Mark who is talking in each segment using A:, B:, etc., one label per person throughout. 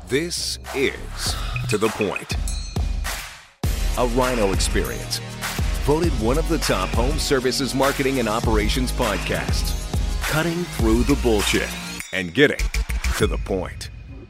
A: This is To The Point, a Rhino experience. Voted one of the top home services marketing and operations podcasts. Cutting through the bullshit and getting to the point.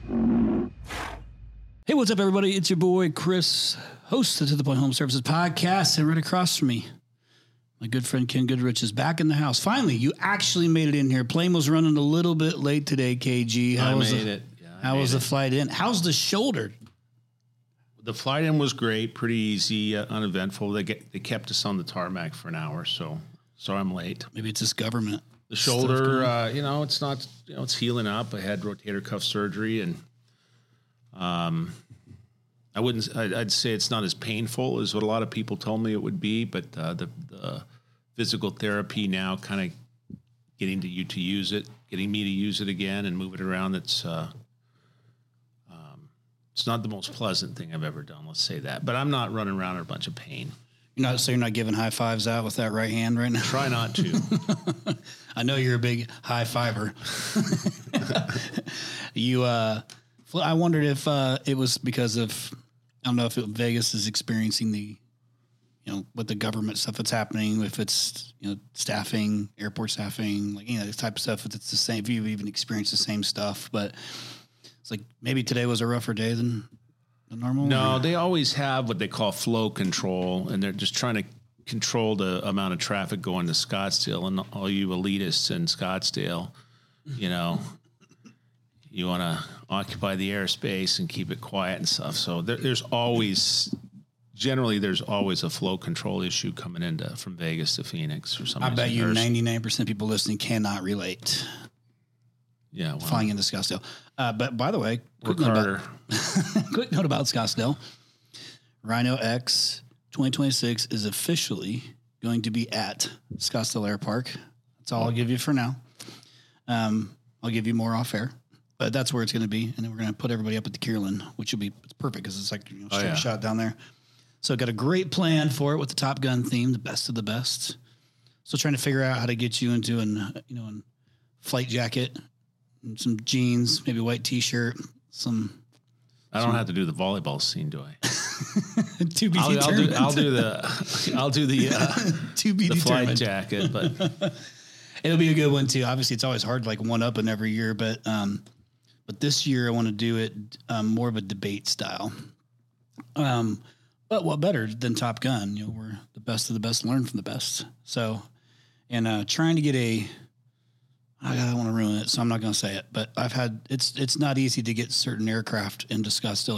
B: Hey, what's up, everybody? It's your boy, Chris, host of To The Point Home Services Podcast. And right across from me, my good friend Ken Goodrich is back in the house. Finally, you actually made it in here. Plane was running a little bit late today, KG. How was the flight in? How's the shoulder?
C: The flight in was great, pretty easy, uneventful. They kept us on the tarmac for an hour, so I'm late.
B: Maybe it's this government.
C: The shoulder, it's not, it's healing up. I had rotator cuff surgery, and I'd say it's not as painful as what a lot of people told me it would be, but the physical therapy now kind of getting me to use it again and move it around. It's not the most pleasant thing I've ever done, let's say that. But I'm not running around in a bunch of pain.
B: You're not giving high fives out with that right hand right now?
C: Try not to.
B: I know you're a big high fiver. I wondered if it was because of, I don't know if Vegas is experiencing the, with the government stuff that's happening, if it's, staffing, airport staffing, this type of stuff, if it's the same, if you've even experienced the same stuff, but it's like maybe today was a rougher day than normal.
C: No, they always have what they call flow control, and they're just trying to control the amount of traffic going to Scottsdale. And all you elitists in Scottsdale, you want to occupy the airspace and keep it quiet and stuff. So there's always a flow control issue coming from Vegas to Phoenix or something.
B: I bet you 99% of people listening cannot relate.
C: Yeah, well,
B: flying into Scottsdale. But by the way, quick note about Scottsdale. Rhino X 2026 is officially going to be at Scottsdale Air Park. That's all I'll give you for now. I'll give you more off air, but that's where it's going to be. And then we're going to put everybody up at the Kierland, which will be perfect because it's like straight shot down there. So got a great plan for it with the Top Gun theme, the best of the best. So trying to figure out how to get you into a flight jacket, some jeans, maybe a white T-shirt,
C: I don't have to do the volleyball scene, do I?
B: To be determined.
C: I'll do the
B: to be
C: the
B: determined
C: flight jacket, but
B: it'll be a good one too. Obviously, it's always hard to one up in every year, but this year I want to do it more of a debate style. But what better than Top Gun? We're the best of the best, learn from the best. So, and trying to get I don't want to ruin it, so I'm not going to say it. But it's not easy to get certain aircraft into Scottsdale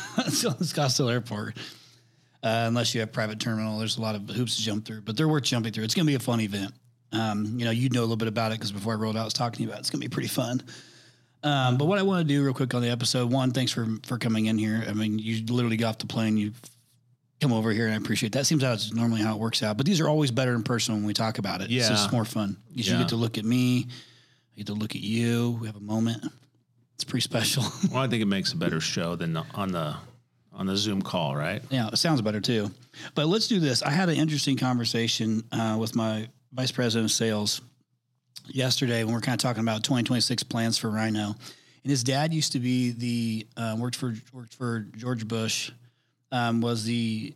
B: Airport, unless you have private terminal. There's a lot of hoops to jump through, but they're worth jumping through. It's going to be a fun event. You know a little bit about it because before I rolled out, I was talking to you about it. It's going to be pretty fun. But what I want to do real quick on the episode, one, thanks for coming in here. I mean, you literally got off the plane, you come over here, and I appreciate that. Seems that's normally how it works out, but these are always better in person when we talk about it.
C: Yeah.
B: It's just more fun. You get to look at me. I get to look at you. We have a moment. It's pretty special.
C: Well, I think it makes a better show than on the Zoom call, right?
B: Yeah, it sounds better too. But let's do this. I had an interesting conversation with my vice president of sales yesterday when we're kind of talking about 2026 plans for Rhino. And his dad used to be worked for George Bush, was the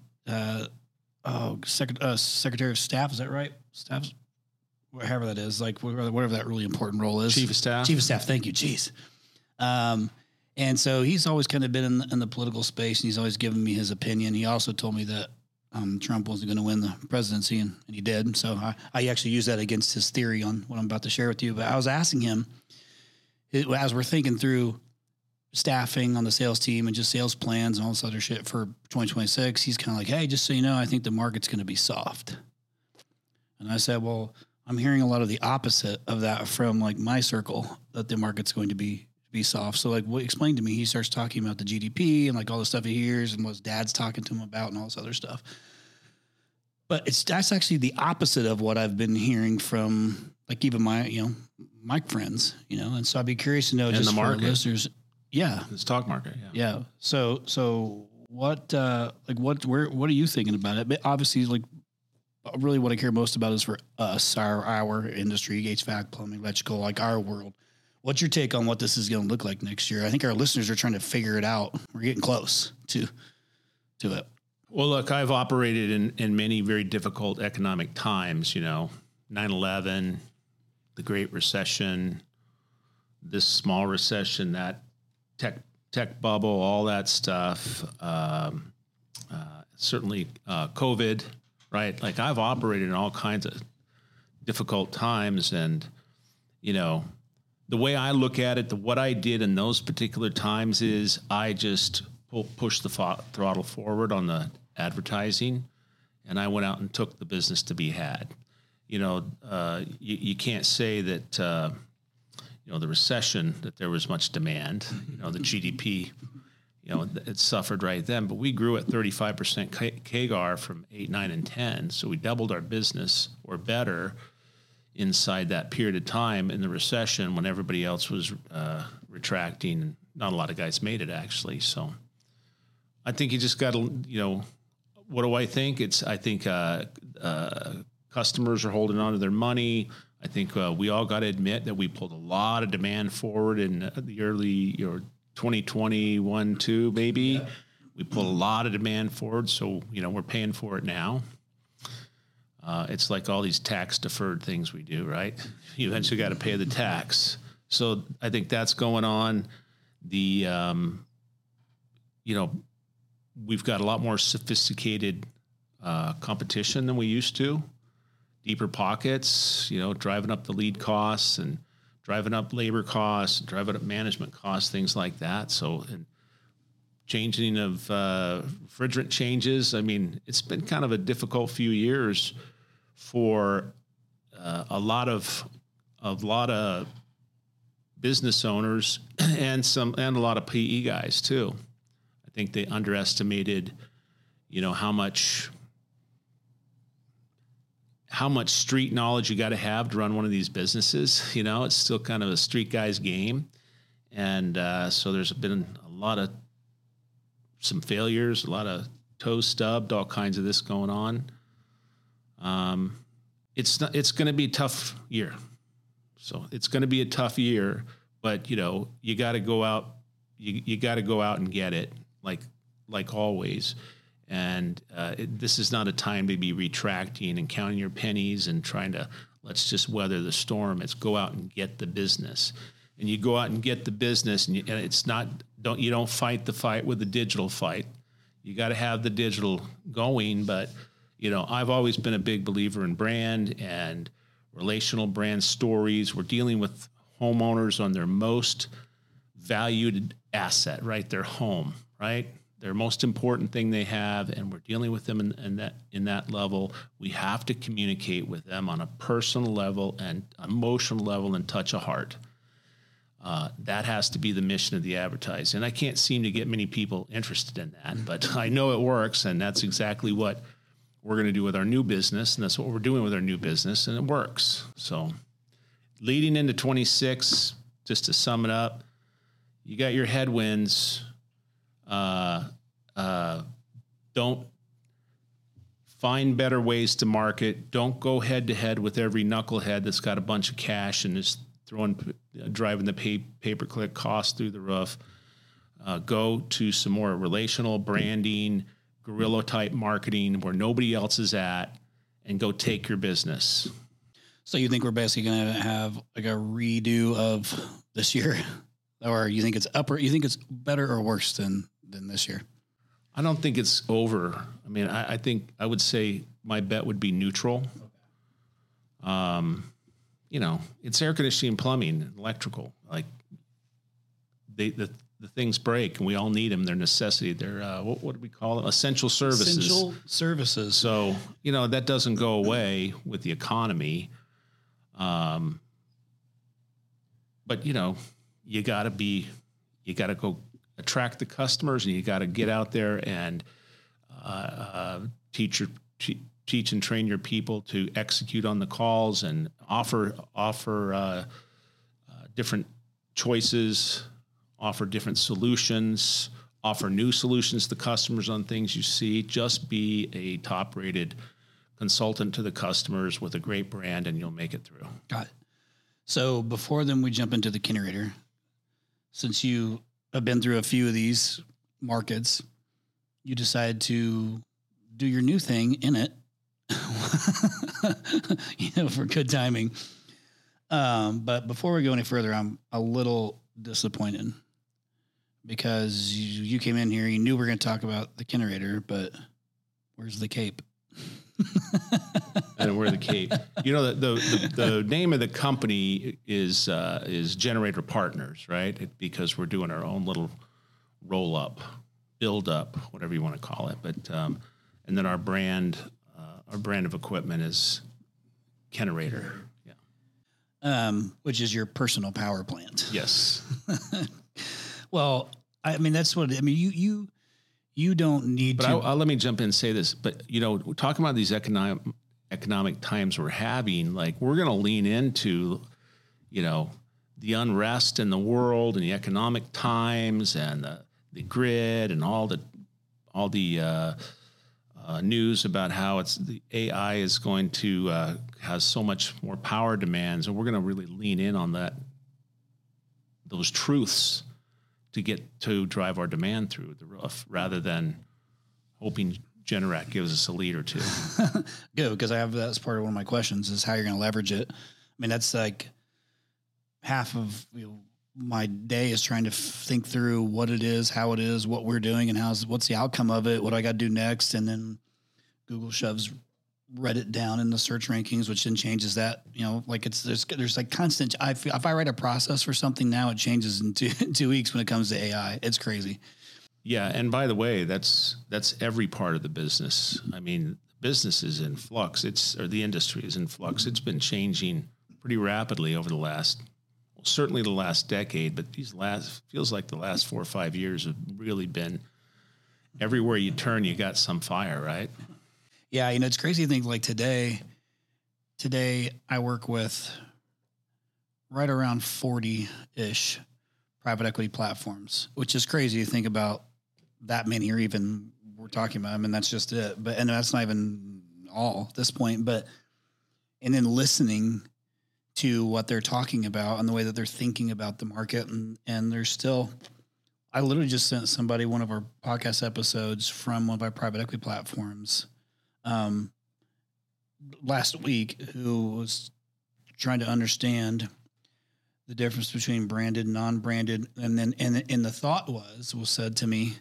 B: Secretary of Staff. Is that right? Staff's. However that is, whatever that really important role is.
C: Chief of Staff.
B: Chief of Staff. Thank you. Jeez. And so he's always kind of been in the political space, and he's always given me his opinion. He also told me that Trump wasn't going to win the presidency, and he did. So I actually used that against his theory on what I'm about to share with you. But I was asking him, as we're thinking through staffing on the sales team and just sales plans and all this other shit for 2026, he's kind of like, hey, just so you know, I think the market's going to be soft. And I said, well, I'm hearing a lot of the opposite of that from my circle, that the market's going to be soft. So explain to me, he starts talking about the GDP and all the stuff he hears and what his dad's talking to him about and all this other stuff. But that's actually the opposite of what I've been hearing from even my friends, and so I'd be curious to know just for our listeners. Yeah.
C: The stock market.
B: Yeah. Yeah. So what are you thinking about it? But obviously really what I care most about is for us, our industry, HVAC, plumbing, electrical, our world. What's your take on what this is going to look like next year? I think our listeners are trying to figure it out. We're getting close to it.
C: Well, look, I've operated in many very difficult economic times, 9/11, the Great Recession, this small recession, that tech bubble, all that stuff. Certainly COVID, right? Like I've operated in all kinds of difficult times, and the way I look at it, what I did in those particular times is I just pushed the throttle forward on the advertising, and I went out and took the business to be had. You can't say that the recession, that there was much demand. The GDP, it suffered right then, but we grew at 35% CAGR from 8, 9, and 10. So we doubled our business or better inside that period of time in the recession when everybody else was retracting. Not a lot of guys made it, actually. So I think you just got to, what do I think? I think customers are holding on to their money. I think we all got to admit that we pulled a lot of demand forward in the early 2021, too, maybe. Yeah. We pulled a lot of demand forward, so, we're paying for it now. It's like all these tax-deferred things we do, right? You eventually got to pay the tax. So I think that's going on. We've got a lot more sophisticated competition than we used to. Deeper pockets, driving up the lead costs and driving up labor costs, driving up management costs, things like that. So, and changing of refrigerant changes. I mean, it's been kind of a difficult few years for a lot of business owners and a lot of PE guys too. I think they underestimated, how much street knowledge you got to have to run one of these businesses. It's still kind of a street guy's game. And so there's been some failures, a lot of toes stubbed, all kinds of this going on. It's going to be a tough year. So it's going to be a tough year, but you got to go out, you got to go out and get it like always. And this is not a time to be retracting and counting your pennies and trying to, let's just weather the storm. It's go out and get the business. And you go out and get the business, and it's not, you don't fight the fight with the digital fight. You got to have the digital going. But, I've always been a big believer in brand and relational brand stories. We're dealing with homeowners on their most valued asset, right? Their home, right? Their most important thing they have, and we're dealing with them in that level. We have to communicate with them on a personal level and emotional level and touch a heart. That has to be the mission of the advertising. And I can't seem to get many people interested in that, but I know it works, and that's exactly what we're going to do with our new business, and that's what we're doing with our new business, and it works. So leading into 26, just to sum it up, you got your headwinds. Don't find better ways to market. Don't go head to head with every knucklehead that's got a bunch of cash and is driving the pay-per-click cost through the roof. Go to some more relational branding, guerrilla type marketing where nobody else is at, and go take your business.
B: So you think we're basically going to have like a redo of this year? Or you think it's you think it's better or worse than this year?
C: I don't think it's over. I mean, I think I would say my bet would be neutral. Okay. It's air conditioning, plumbing, electrical. Like the things break, and we all need them. They're necessity. They're what do we call it? Essential services.
B: Essential services.
C: So that doesn't go away with the economy. But you got to go attract the customers, and you got to get out there and teach and train your people to execute on the calls and offer different choices, offer different solutions, offer new solutions to customers on things you see. Just be a top-rated consultant to the customers with a great brand, and you'll make it through.
B: Got it. So before then we jump into the Kinnerator, since you have been through a few of these markets, you decide to do your new thing in it, for good timing. But before we go any further, I'm a little disappointed because you came in here, you knew we were going to talk about the Kinnerator, but where's the cape?
C: I don't wear the cape. The name of the company is Generator Partners, right? Because we're doing our own little roll up, build up, whatever you want to call it. But and then our brand of equipment is Kinnerator. Yeah.
B: Which is your personal power plant.
C: Yes.
B: Well, I mean that's what I mean. You don't need
C: but
B: to.
C: I'll let me jump in and say this. But talking about these economic times we're having, like we're going to lean into, the unrest in the world and the economic times and the grid and all the news about how the AI is going to has so much more power demands, and we're going to really lean in on those truths to drive our demand through the roof, rather than hoping Generac gives us a lead or two.
B: Good, because that's part of one of my questions is how you're going to leverage it. I mean, that's like half of my day is trying to think through what it is, how it is, what we're doing, and what's the outcome of it, what I got to do next, and then Google shoves Reddit down in the search rankings, which then changes that. Like there's like constant. If I write a process for something now, it changes in 2 weeks when it comes to AI. It's crazy.
C: Yeah, and by the way, that's every part of the business. I mean, business is in flux. The industry is in flux. It's been changing pretty rapidly over certainly the last decade, but feels like the last 4 or 5 years have really been everywhere you turn, you got some fire, right?
B: Yeah, it's crazy to think like today I work with right around 40-ish private equity platforms, which is crazy to think about that many, or even we're talking about. I mean, that's just it. And that's not even all at this point, and then listening to what they're talking about and the way that they're thinking about the market. And there's still, I literally just sent somebody one of our podcast episodes from one of our private equity platforms last week, who was trying to understand the difference between branded and non-branded. And the thought was said to me,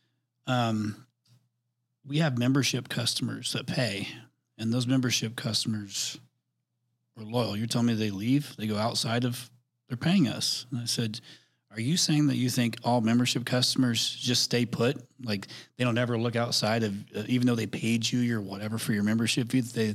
B: we have membership customers that pay, and those membership customers are loyal. You're telling me they leave, they go outside of, they're paying us. And I said, are you saying that you think all membership customers just stay put? Like they don't ever look outside of, even though they paid you or whatever for your membership fee,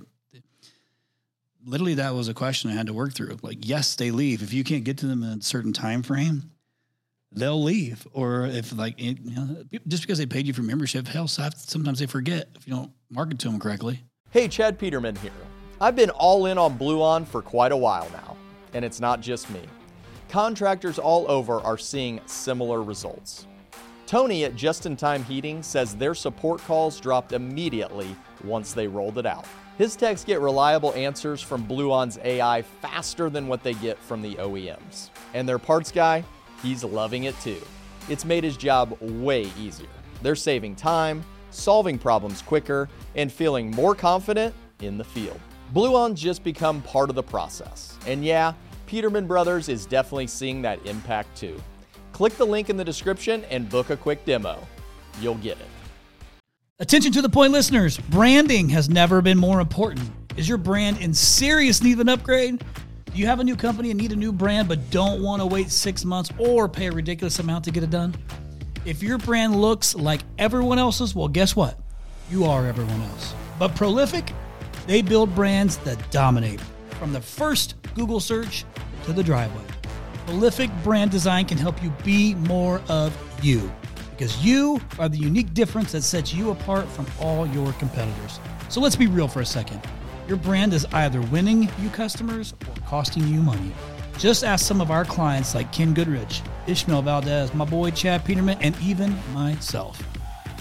B: literally that was a question I had to work through. Like, yes, they leave. If you can't get to them in a certain time frame, they'll leave. Or if just because they paid you for membership, hell, sometimes they forget if you don't market to them correctly.
D: Hey, Chad Peterman here. I've been all in on Blue On for quite a while now, and it's not just me. Contractors all over are seeing similar results. Tony at Just in Time Heating says their support calls dropped immediately once they rolled it out. His techs get reliable answers from Blue On's AI faster than what they get from the OEMs. And their parts guy, he's loving it too. It's made his job way easier. They're saving time, solving problems quicker, and feeling more confident in the field. Blue On's just become part of the process. And yeah, Peterman Brothers is definitely seeing that impact too. Click the link in the description and book a quick demo. You'll get it.
B: Attention to the point, listeners. Branding has never been more important. Is your brand in serious need of an upgrade? Do you have a new company and need a new brand but don't want to wait 6 months or pay a ridiculous amount to get it done? If your brand looks like everyone else's, well, guess what? You are everyone else. But Prolific, they build brands that dominate. From the first Google search to the driveway. Prolific brand design can help you be more of you, because you are the unique difference that sets you apart from all your competitors. So let's be real for a second. Your brand is either winning you customers or costing you money. Just ask some of our clients like Ken Goodrich, Ishmael Valdez, my boy Chad Peterman, and even myself.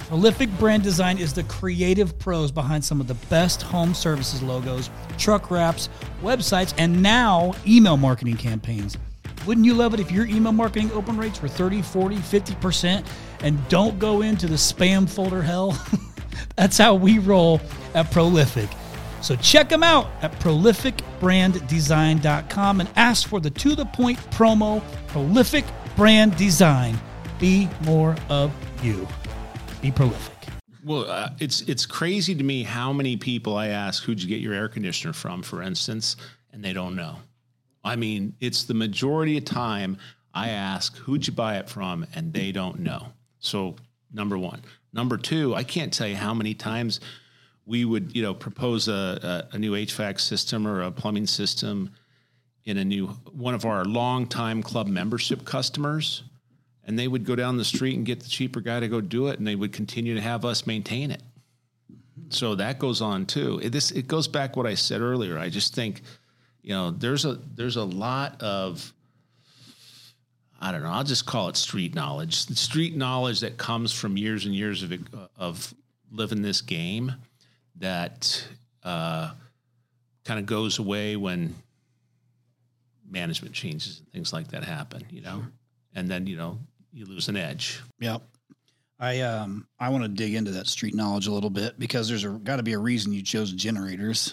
E: Prolific Brand Design is the creative pros behind some of the best home services logos, truck wraps, websites, and now email marketing campaigns. Wouldn't you love it if your email marketing open rates were 30, 40, 50% and don't go into the spam folder hell? That's how we roll at Prolific. So check them out at prolificbranddesign.com and ask for the To The Point promo, Prolific Brand Design. Be more of you. Be prolific.
C: Well, it's crazy to me how many people I ask, who'd you get your air conditioner from, for instance, and they don't know. I mean, it's the majority of time I ask, who'd you buy it from, and they don't know. So, number one. Number two, I can't tell you how many times we would, propose a new HVAC system or a plumbing system in one of our longtime club membership customers, and they would go down the street and get the cheaper guy to go do it, and they would continue to have us maintain it. So that goes on too. It goes back what I said earlier. I just think, there's a lot of, I don't know, I'll just call it street knowledge. The street knowledge that comes from years and years of living this game that kind of goes away when management changes and things like that happen, and then, you lose an edge.
B: Yep. I want to dig into that street knowledge a little bit because there's got to be a reason you chose generators.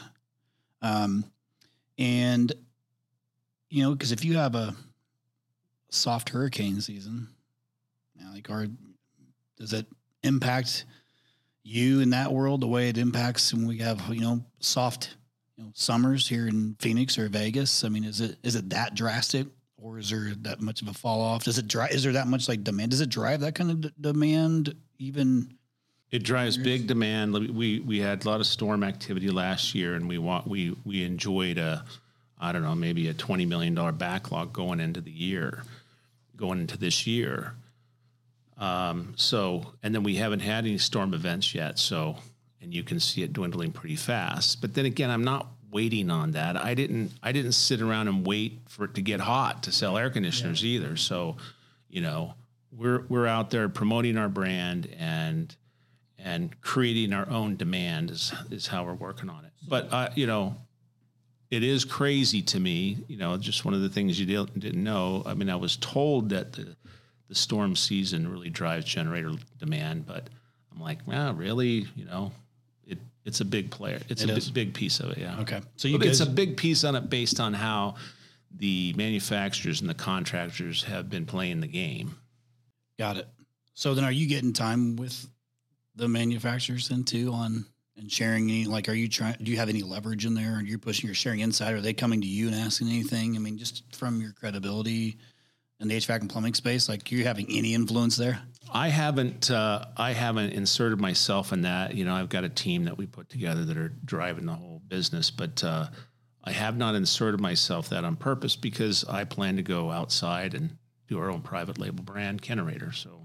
B: And, because if you have a soft hurricane season, does it impact you in that world the way it impacts when we have, soft, summers here in Phoenix or Vegas? I mean, is it that drastic, or is there that much of a fall off? Is there that much demand? Does it drive that kind of demand even?
C: It drives big demand. We had a lot of storm activity last year, and we enjoyed maybe a $20 million backlog going into this year. And then we haven't had any storm events yet. And you can see it dwindling pretty fast. But then again, I'm not waiting on that. I didn't sit around and wait for it to get hot to sell air conditioners either. So, we're out there promoting our brand and creating our own demand is how we're working on it. But, it is crazy to me, just one of the things you didn't know. I mean, I was told that the storm season really drives generator demand, but I'm like, well, really, it's a big player. It's a big piece of it. Yeah.
B: Okay.
C: So it's a big piece on it based on how the manufacturers and the contractors have been playing the game.
B: Got it. So then are you getting time with the manufacturers then too and sharing any, do you have any leverage in there, and you're sharing insight? Are they coming to you and asking anything? I mean, just from your credibility in the HVAC and plumbing space, you're having any influence there?
C: I haven't inserted myself in that. I've got a team that we put together that are driving the whole business, but I have not inserted myself that on purpose because I plan to go outside and do our own private label brand, Kenerator. So,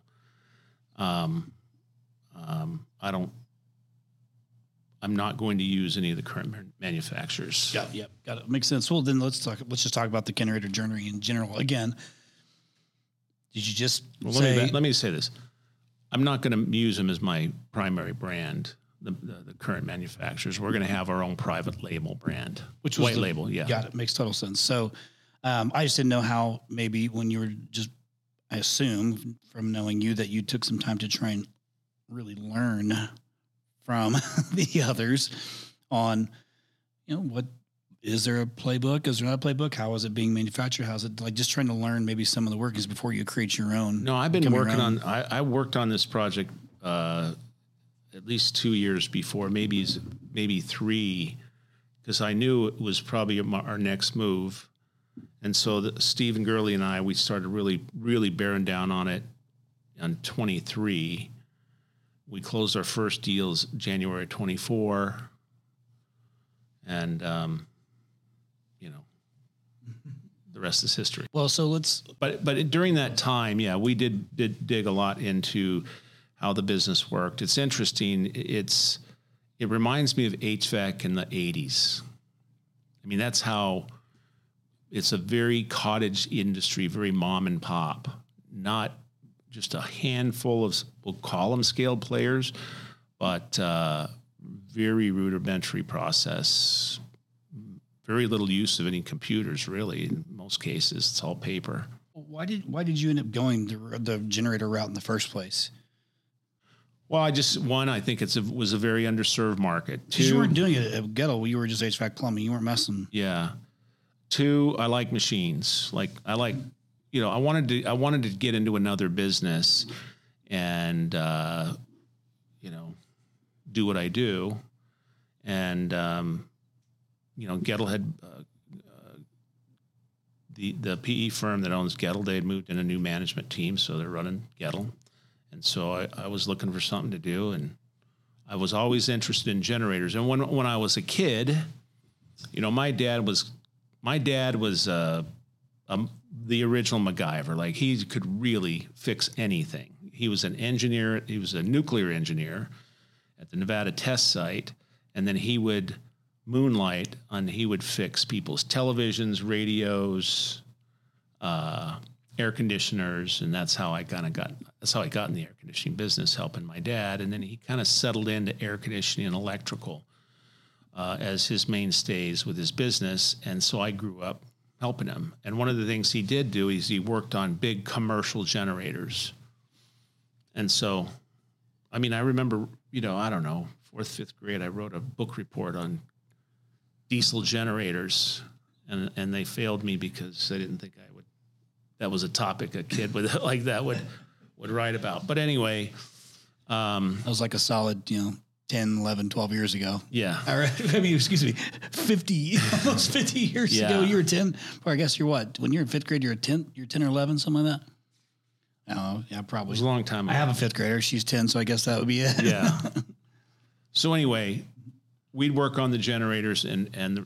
C: I'm not going to use any of the current manufacturers.
B: Got it. Makes sense. Well, then let's just talk about the Kenerator journey in general. Again, did you just
C: let me say this. I'm not going to use them as my primary brand, the current manufacturers. We're going to have our own private label brand,
B: which was
C: white label. Yeah.
B: Got it. Makes total sense. So I just didn't know how maybe when you were I assume from knowing you that you took some time to try and really learn from the others on, what is there a playbook? Is there not a playbook? How is it being manufactured? How's it just trying to learn maybe some of the workings before you create your own?
C: No, I've been working on. I worked on this project at least 2 years before, maybe 3, because I knew it was probably our next move, and so Stephen Gurley and I, we started really bearing down on it on 23. We closed our first deals January 24, and the rest is history.
B: Well, so
C: But during that time, we did dig a lot into how the business worked. It's interesting. It reminds me of HVAC in the 80s. I mean, that's how it's a very cottage industry, very mom and pop, not just a handful of, we'll call them scaled players, but very rudimentary process, very little use of any computers, really. In most cases, it's all paper.
B: Why did you end up going the generator route in the first place?
C: Well, I think was a very underserved market.
B: Because you weren't doing it at Gettle, you were just HVAC plumbing. You weren't messing.
C: Yeah. 2, I like machines. I wanted to get into another business and, do what I do. And, Gettle had, the PE firm that owns Gettle, they had moved in a new management team, so they're running Gettle. And so I was looking for something to do, and I was always interested in generators. And when I was a kid, my dad was the original MacGyver. Like, he could really fix anything. He was an engineer. He was a nuclear engineer at the Nevada test site, and then he would moonlight and he would fix people's televisions, radios, air conditioners, and that's how I got in the air conditioning business, helping my dad. And then he kind of settled into air conditioning and electrical as his mainstays with his business. And so I grew up helping him. And one of the things he did do is he worked on big commercial generators. And so, I remember, I don't know, 4th, 5th grade, I wrote a book report on diesel generators, and they failed me because I didn't think that was a topic a kid like that would write about. But anyway,
B: that was like a solid, 10, 11, 12 years ago.
C: Yeah.
B: Excuse me, almost 50 years ago, you were 10. Or I guess you're what? When you're in 5th grade, you're 10 or 11, something like that? Oh, yeah, probably.
C: It was a long time ago.
B: I have a 5th grader. She's 10, so I guess that would be it.
C: Yeah. So anyway, we'd work on the generators, and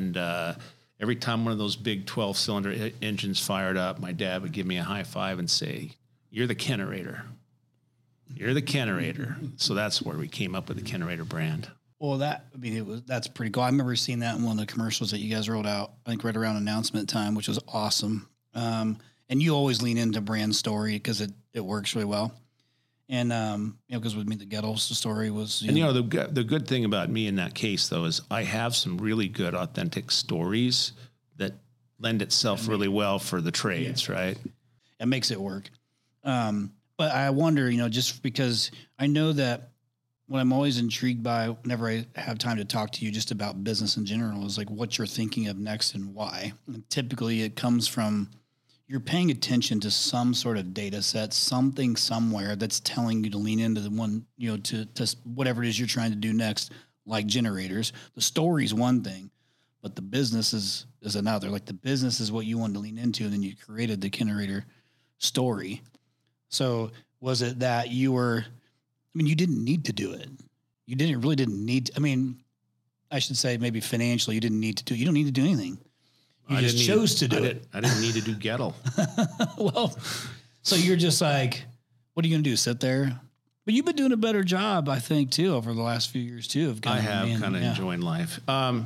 C: every time one of those big 12-cylinder engines fired up, my dad would give me a high five and say, "You're the Kennerator. You're the Kennerator." So that's where we came up with the Kennerator brand.
B: Well, that's pretty cool. I remember seeing that in one of the commercials that you guys rolled out, I think right around announcement time, which was awesome. And you always lean into brand story because it works really well. And, because with me, the Gettle story was...
C: the good thing about me in that case, though, is I have some really good, authentic stories that lend itself really well for the trades, right?
B: It makes it work. But I wonder, just because I know that what I'm always intrigued by whenever I have time to talk to you just about business in general is like what you're thinking of next and why. And typically it comes from... you're paying attention to some sort of data set, something somewhere that's telling you to lean into the one, to whatever it is you're trying to do next, like generators. The story's one thing, but the business is another. Like the business is what you wanted to lean into, and then you created the Kennerator story. So was it that you didn't need to do it. You really didn't need to, I should say maybe financially you didn't need to do it. You don't need to do anything. You just chose to do it.
C: I didn't need to do Gettle.
B: Well, so you're just like, what are you going to do? Sit there? But you've been doing a better job, I think, too, over the last few years, too.
C: I have kind of enjoying life.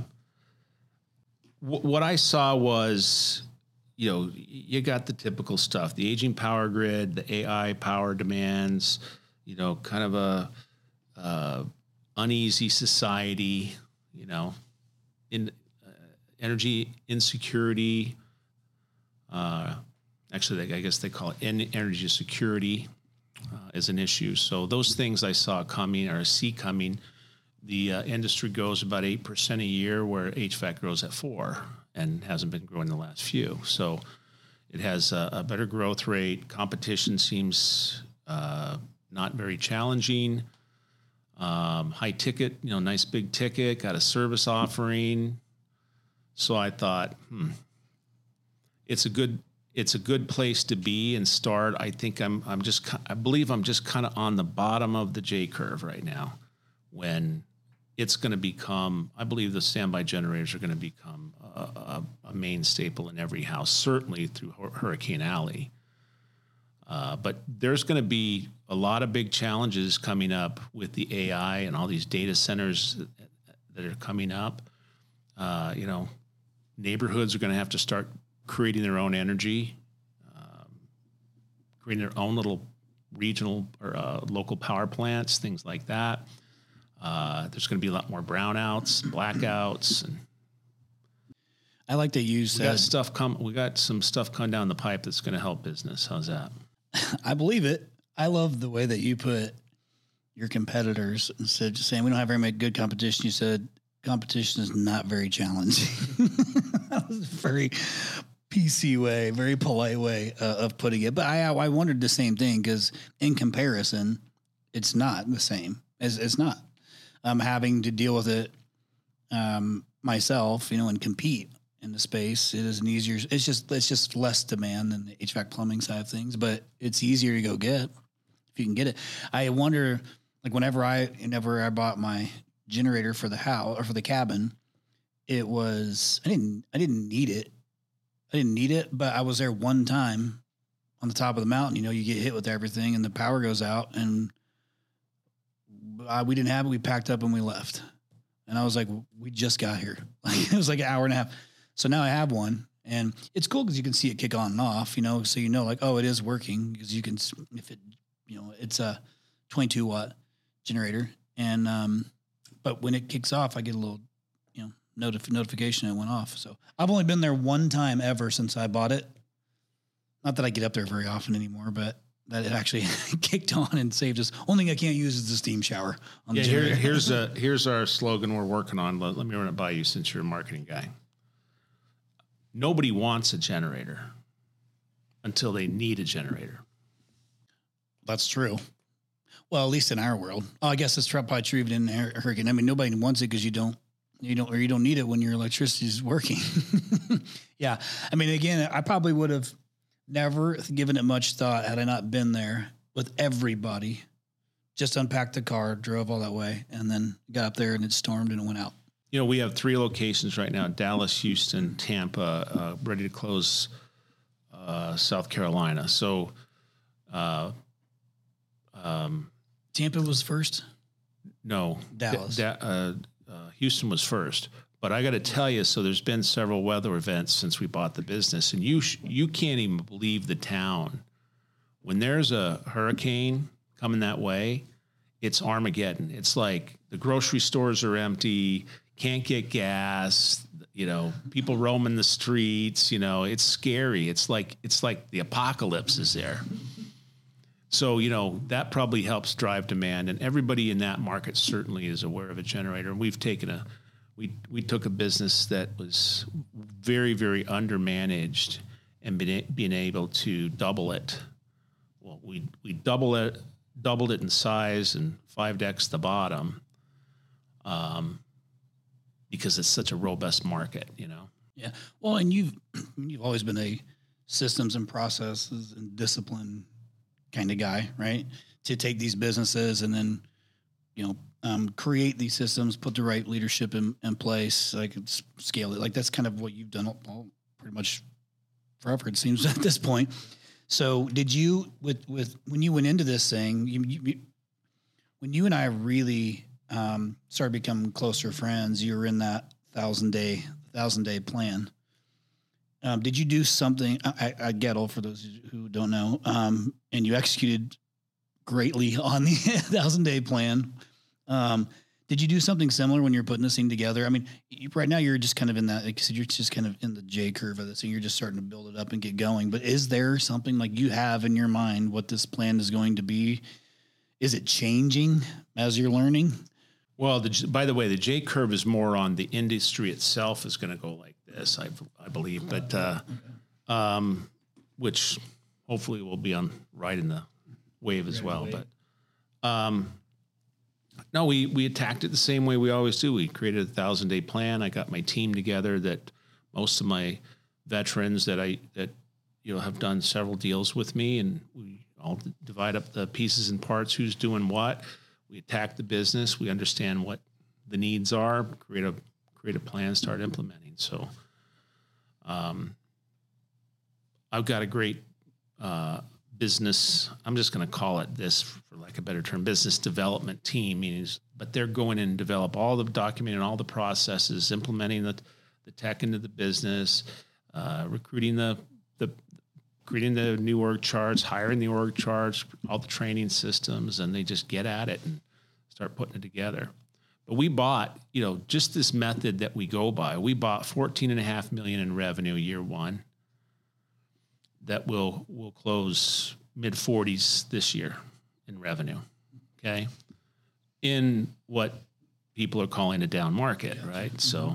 C: What I saw was, you got the typical stuff, the aging power grid, the AI power demands, kind of a uneasy society, in energy insecurity. Actually, I guess they call it energy security as an issue. So those things I saw coming or see coming. The industry grows about 8% a year, where HVAC grows at 4% and hasn't been growing the last few. So it has a better growth rate. Competition seems not very challenging. High ticket, nice big ticket, got a service offering. So I thought, it's a good place to be and start. I think I believe I'm just kind of on the bottom of the J curve right now, when it's going to become, I believe the standby generators are going to become a main staple in every house, certainly through Hurricane Alley. But there's going to be a lot of big challenges coming up with the AI and all these data centers that are coming up. Neighborhoods are going to have to start creating their own energy, creating their own little regional or local power plants, things like that. There's going to be a lot more brownouts, blackouts, and
B: I like that you said
C: we got some stuff coming down the pipe that's going to help business. How's that?
B: I believe it. I love the way that you put your competitors, instead of just saying we don't have very much good competition, you said competition is not very challenging. That was a very PC way, very polite way of putting it. But I wondered the same thing, because in comparison, it's not the same. It's not. I'm having to deal with it myself, and compete in the space. It is an easier. It's just less demand than the HVAC plumbing side of things, but it's easier to go get if you can get it. I wonder, like whenever I bought my generator for the house or for the cabin, it was I didn't need it. I didn't need it, but I was there one time on the top of the mountain. You get hit with everything, and the power goes out, and we didn't have it. We packed up and we left. And I was like, we just got here. It was like an hour and a half. So now I have one, and it's cool because you can see it kick on and off, so like, oh, it is working, because you can, if it, it's a 22 watt generator. And, but when it kicks off, I get a little, notification it went off. So I've only been there one time ever since I bought it. Not that I get up there very often anymore, but that it actually kicked on and saved us. Only thing I can't use is the steam shower on the generator.
C: Here's our slogan we're working on. Let me run it by you, since you're a marketing guy. Nobody wants a generator until they need a generator.
B: That's true. Well, at least in our world. Oh, I guess it's probably true even in hurricane. I mean, nobody wants it because you don't need it when your electricity is working. Yeah. I mean, again, I probably would have never given it much thought had I not been there with everybody. Just unpacked the car, drove all that way, and then got up there and it stormed and it went out.
C: We have 3 locations right now: Dallas, Houston, Tampa, ready to close South Carolina. So
B: Tampa was first?
C: No.
B: Dallas.
C: Houston was first. But I got to tell you, so there's been several weather events since we bought the business, and you can't even believe the town. When there's a hurricane coming that way, it's Armageddon. It's like the grocery stores are empty, can't get gas, people roaming the streets, it's scary. It's like the apocalypse is there. So, that probably helps drive demand, and everybody in that market certainly is aware of a generator. And we've taken we took a business that was very, very undermanaged and been able to double it. Well, we doubled it in size and 5x the bottom, because it's such a robust market,
B: Yeah. Well, and you've always been a systems and processes and discipline kind of guy, right? To take these businesses and then, create these systems, put the right leadership in place, like scale it. Like that's kind of what you've done all pretty much forever, it seems, at this point. So did you, with when you went into this thing, when you and I really started becoming closer friends, you were in that 1,000-day plan. Did you do something at Gettle, for those who don't know, and you executed greatly on the 1,000-day plan? Did you do something similar when you're putting this thing together? I mean, right now you're just kind of in that, like you said, you're just kind of in the J curve of this, and you're just starting to build it up and get going. But is there something like you have in your mind what this plan is going to be? Is it changing as you're learning?
C: Well, by the way, the J curve is more on the industry itself is going to go like this, I believe, but which hopefully will be right in the wave as well. But no, we attacked it the same way we always do. We created a 1,000-day plan. I got my team together, that most of my veterans that have done several deals with me, and we all divide up the pieces and parts, who's doing what. We attack the business. We understand what the needs are, create a plan, start implementing. So I've got a great business, I'm just going to call it this for lack of a better term, business development team, but they're going in and documenting all the processes, implementing the tech into the business, recruiting the creating the new org charts, hiring the org charts, all the training systems, and they just get at it and start putting it together. But we bought, just this method that we go by. We bought $14.5 million in revenue year one. That will close mid-40s this year in revenue. Okay, in what people are calling a down market, right? So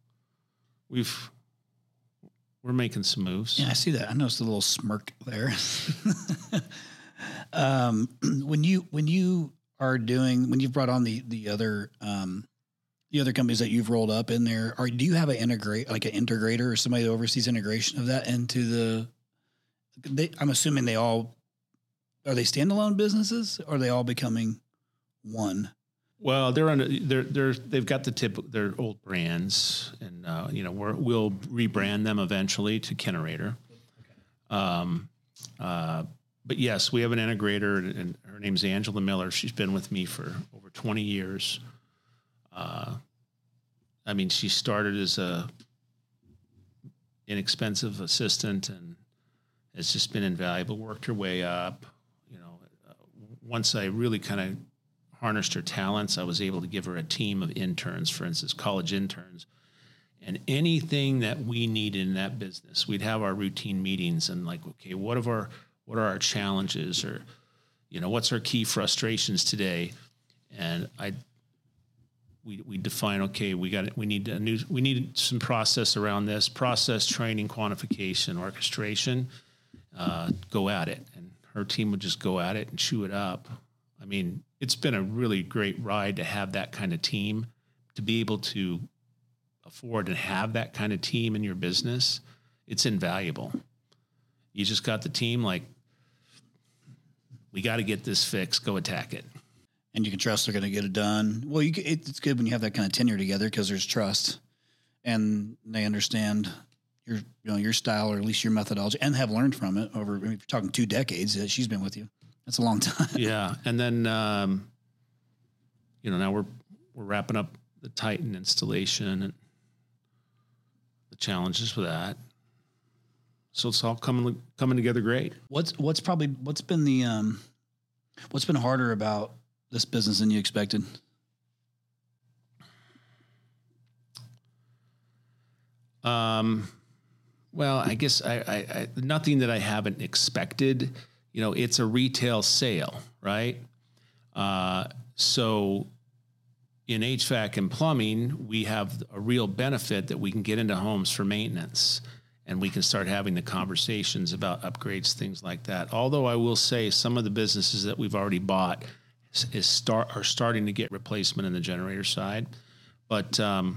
C: we're making some moves.
B: Yeah, I see that. I noticed a little smirk there. When you've brought on the other companies that you've rolled up in there, do you have an integrator or somebody that oversees integration of that into I'm assuming are they standalone businesses, or are they all becoming one?
C: Well, they've got their old brands, and we'll rebrand them eventually to Kenerator. But yes, we have an integrator, and her name's Angela Miller. She's been with me for over 20 years. She started as a inexpensive assistant and has just been invaluable. Worked her way up. Once I really kind of harnessed her talents, I was able to give her a team of interns, for instance, college interns. And anything that we needed in that business, we'd have our routine meetings and okay, what are our challenges, or, what's our key frustrations today? And we define, okay, we need some process around this, process, training, quantification, orchestration, go at it. And her team would just go at it and chew it up. It's been a really great ride to have that kind of team, to be able to afford and have that kind of team in your business. It's invaluable. You just got the team, we got to get this fixed, go attack it.
B: And you can trust they're going to get it done. Well, it's good when you have that kind of tenure together, because there's trust, and they understand your style, or at least your methodology, and have learned from it over. If you're talking 2 decades, she's been with you. That's a long time.
C: Yeah, and then now we're wrapping up the Titan installation and the challenges with that. So it's all coming together great.
B: What's been harder about this business than you expected?
C: Well, I guess I nothing that I haven't expected. It's a retail sale, right? So in HVAC and plumbing, we have a real benefit that we can get into homes for maintenance, and we can start having the conversations about upgrades, things like that. Although I will say some of the businesses that we've already bought are starting to get replacement in the generator side. But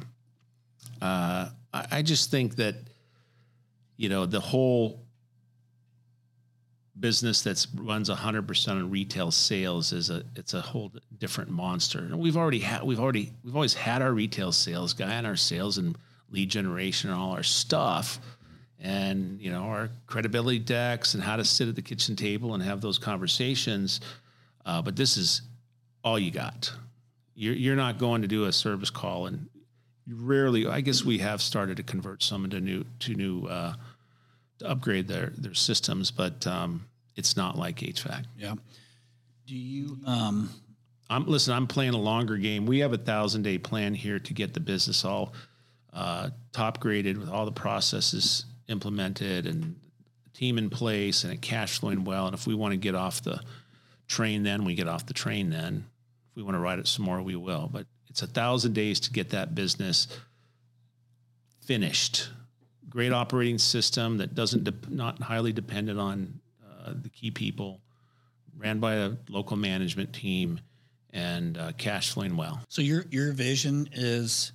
C: I just think that, the whole business that runs 100% on retail sales it's a whole different monster. And we've always had our retail sales guy and our sales and lead generation and all our stuff, and our credibility decks and how to sit at the kitchen table and have those conversations. But this is all you got. You're not going to do a service call, and you rarely. I guess we have started to convert some into new to upgrade their systems, but it's not like HVAC.
B: Yeah. Do you?
C: I'm playing a longer game. We have a 1,000-day plan here to get the business all top graded with all the processes implemented and the team in place and it cash flowing well. And if we want to get off the train, then we get off the train. Then if we want to ride it some more, we will. But it's 1,000 days to get that business finished. Great operating system that not highly dependent on the key people, ran by a local management team, and cash flowing well.
B: So your vision is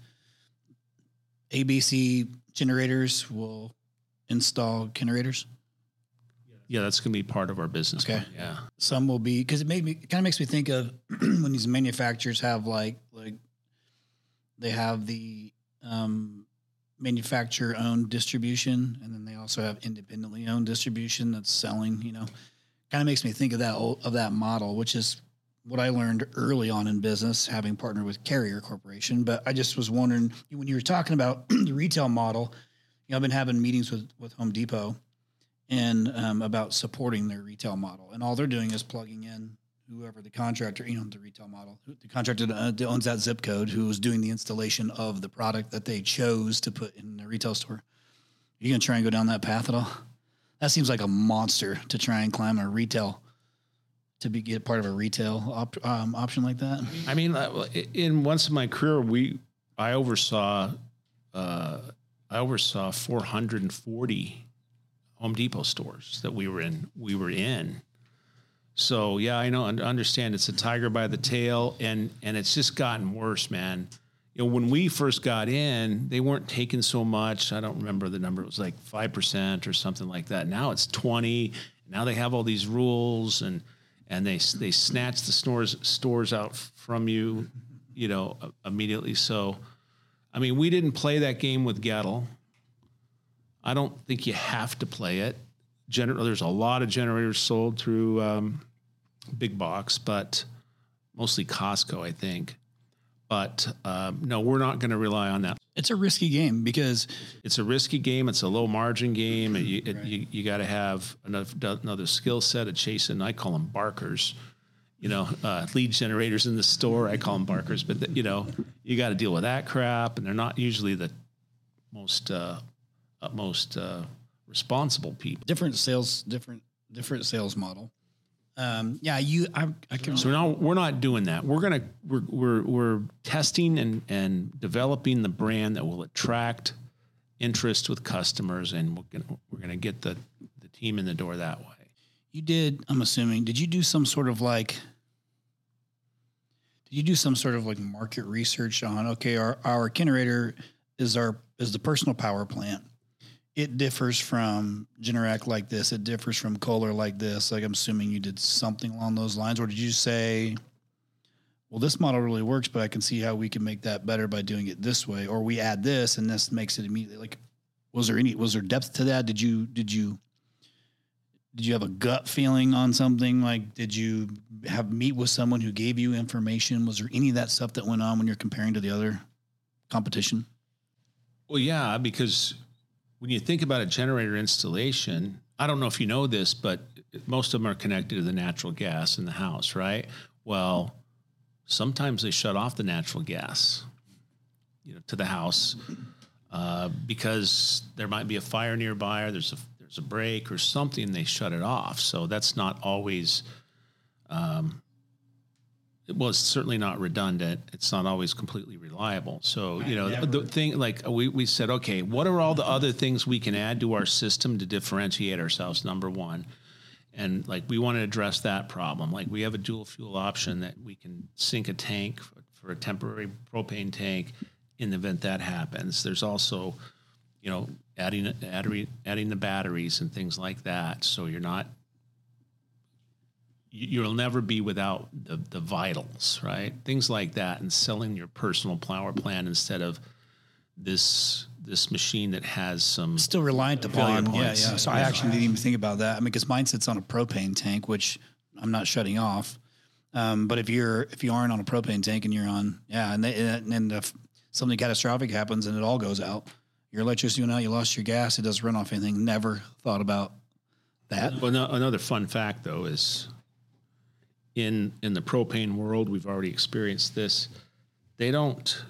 B: ABC generators will install Kennerators?
C: Yeah, that's going to be part of our business.
B: Okay.
C: Plan. Yeah.
B: Some will be, because it kind of makes me think of when these manufacturers have like they have the manufacturer owned distribution, and then they also have independently owned distribution that's selling, kind of makes me think of that model, which is what I learned early on in business, having partnered with Carrier Corporation. But I just was wondering, when you were talking about the retail model, I've been having meetings with Home Depot, and about supporting their retail model, and all they're doing is plugging in whoever the contractor, the retail model, the contractor that owns that zip code, who is doing the installation of the product that they chose to put in the retail store. You gonna try and go down that path at all? That seems like a monster to try and climb a retail, get part of a retail option like that.
C: I mean, in once in my career, I oversaw 440 Home Depot stores that we were in. So yeah, I know, understand it's a tiger by the tail, and it's just gotten worse, man. You know, when we first got in, they weren't taking so much. I don't remember the number. It was like 5% or something like that. Now it's 20. Now they have all these rules, and they snatch the stores out from you, immediately. So, I mean, we didn't play that game with Gettle. I don't think you have to play it. There's a lot of generators sold through big box, but mostly Costco, I think. But no, we're not going to rely on that.
B: It's a risky game because
C: it's a risky game. It's a low margin game. And you got to have another skill set of chasing. I call them barkers, lead generators in the store. I call them barkers, but you got to deal with that crap, and they're not usually the most responsible people.
B: Different sales model. I can.
C: So now we're not doing that. We're testing and developing the brand that will attract interest with customers, and we're gonna get the team in the door that way.
B: You did. I'm assuming. Did you do some sort of like market research on? Okay, our Generator is the personal power plant. It differs from Generac like this. It differs from Kohler like this. Like, I'm assuming you did something along those lines, or did you say, well, this model really works, but I can see how we can make that better by doing it this way, or we add this and this makes it immediately like, was there depth to that? Did you have a gut feeling on something? Like, did you meet with someone who gave you information? Was there any of that stuff that went on when you're comparing to the other competition?
C: Well, yeah, because when you think about a generator installation, I don't know if you know this, but most of them are connected to the natural gas in the house, right? Well, sometimes they shut off the natural gas, to the house, because there might be a fire nearby, or there's a break or something. They shut it off. So that's not always. Well, it's certainly not redundant. It's not always completely reliable. So, the thing, like we said, okay, what are all the other things we can add to our system to differentiate ourselves, number one? And like, we want to address that problem. Like, we have a dual fuel option that we can sink a tank for a temporary propane tank in the event that happens. There's also, adding the batteries and things like that. So you'll never be without the vitals, right? Things like that, and selling your personal power plant instead of this machine that has some
B: still reliant upon. Yeah. So I actually didn't even think about that. I mean, because mine sits on a propane tank, which I'm not shutting off. But if you aren't on a propane tank and you're on, and if something catastrophic happens and it all goes out, your electricity went out, you lost your gas, it doesn't run off anything. Never thought about that.
C: Well, another fun fact though is, in the propane world, we've already experienced this. If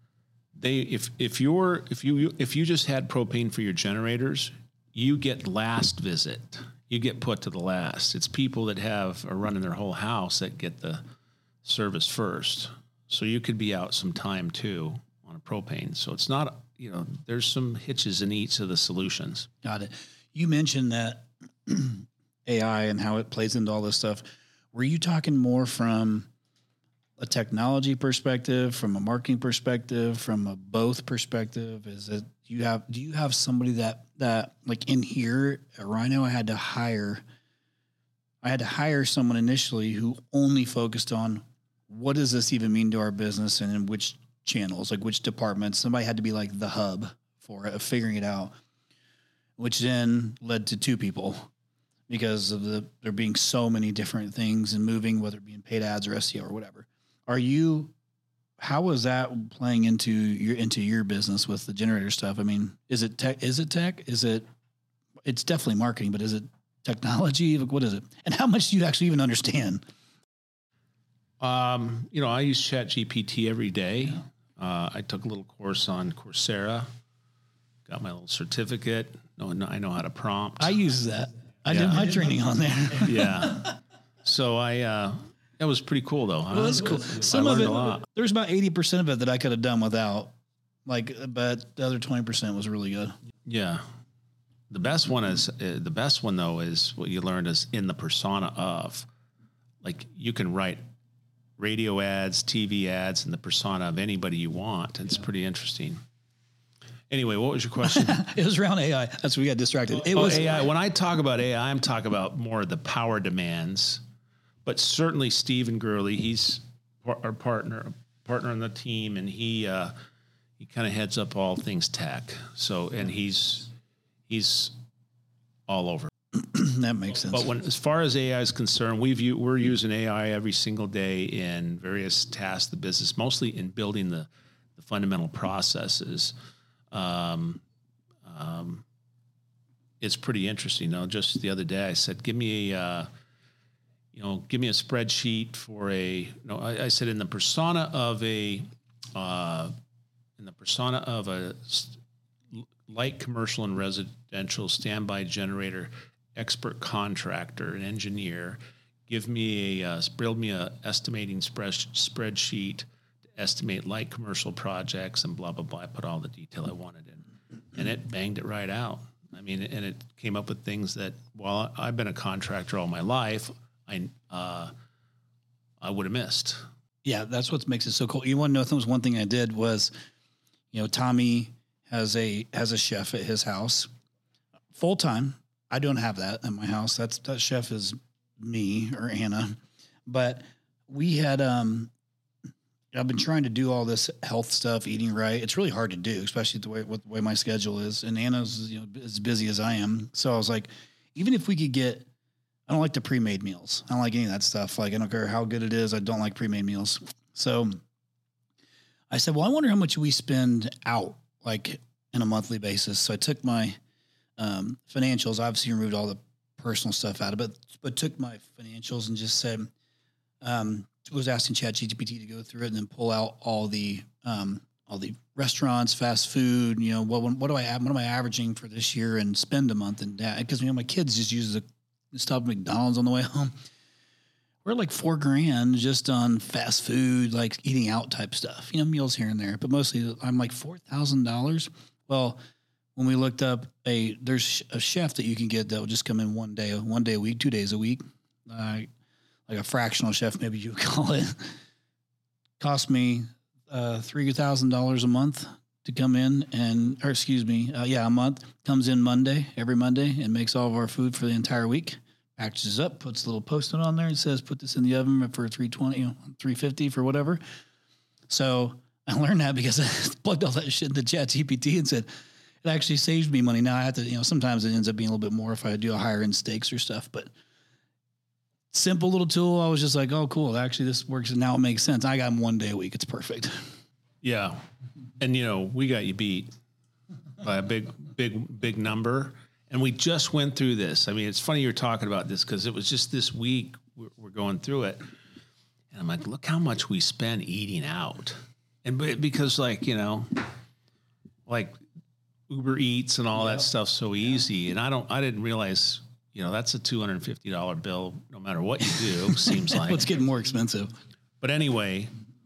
C: you just had propane for your generators, you get last visit. You get put to the last. It's people that are running their whole house that get the service first. So you could be out some time too on a propane. So it's not, there's some hitches in each of the solutions.
B: Got it. You mentioned that AI and how it plays into all this stuff. Were you talking more from a technology perspective, from a marketing perspective, from a both perspective? Do you have somebody that like in here at Rhino, I had to hire someone initially who only focused on what does this even mean to our business and in which channels, like which departments. Somebody had to be like the hub for it, of figuring it out, which then led to two people. Because of there being so many different things and moving, whether it be in paid ads or SEO or whatever. How is that playing into your business with the generator stuff? I mean, is it tech? it's definitely marketing, but is it technology? Like, what is it? And how much do you actually even understand?
C: I use ChatGPT every day. I took a little course on Coursera, got my little certificate. I know how to prompt.
B: I use that. I did my training on there.
C: Yeah. So that was pretty cool though. Huh?
B: Well, that's cool. Some of it, there's about 80% of it that I could have done without, but the other 20% was really good.
C: Yeah. The best one though is what you learned is in the persona of, like you can write radio ads, TV ads, and the persona of anybody you want. It's pretty interesting. Anyway, what was your question?
B: It was around AI. That's what we got distracted. It was
C: AI. When I talk about AI, I'm talking about more of the power demands. But certainly Stephen Gurley, he's our partner on the team, and he kind of heads up all things tech. So, and he's all over.
B: That makes sense.
C: But as far as AI is concerned, we're using AI every single day in various tasks of the business, mostly in building the fundamental processes. It's pretty interesting. Just the other day I said, give me a spreadsheet for I said in the persona of a light commercial and residential standby generator expert contractor, an engineer, build me a estimating spreadsheet to estimate light commercial projects and blah, blah, blah. I put all the detail I wanted in, and it banged it right out. I mean, and it came up with things that, while I've been a contractor all my life, I would have missed.
B: Yeah, that's what makes it so cool. You want to know? One thing I did was, Tommy has a chef at his house, full time. I don't have that at my house. That chef is me or Anna, but we had I've been trying to do all this health stuff, eating right. It's really hard to do, especially the way my schedule is. And Anna's as busy as I am. So I was like, even if we could get, I don't like the pre-made meals. I don't like any of that stuff. Like, I don't care how good it is. I don't like pre-made meals. So I said, well, I wonder how much we spend out, like in a monthly basis. So I took my financials, obviously removed all the personal stuff out of it, but took my financials and just said, was asking ChatGPT to go through it and then pull out all the restaurants, fast food, what am I averaging for this year and spend a month in that? Because, my kids just use a stop at McDonald's on the way home. We're like $4,000 just on fast food, like eating out type stuff, meals here and there, but mostly I'm like $4,000. Well, when we looked up there's a chef that you can get that will just come in one day a week, 2 days a week. Like a fractional chef, maybe you would call it. Cost me $3,000 a month to come in a month. Comes in every Monday, and makes all of our food for the entire week. Packages up, puts a little post-it on there and says, put this in the oven for 320, 350 for whatever. So I learned that because I plugged all that shit into ChatGPT and said, it actually saves me money. Now I have to, sometimes it ends up being a little bit more if I do a higher end steaks or stuff, but simple little tool. I was just like, oh, cool. Actually, this works. And now it makes sense. I got them 1 day a week. It's perfect.
C: Yeah. And, we got you beat by a big number. And we just went through this. I mean, it's funny you're talking about this because it was just this week we're going through it. And I'm like, look how much we spend eating out. And because like Uber Eats and all that stuff's so easy. And I didn't realize, that's a $250 bill no matter what you do, seems like.
B: It's getting more expensive.
C: But anyway,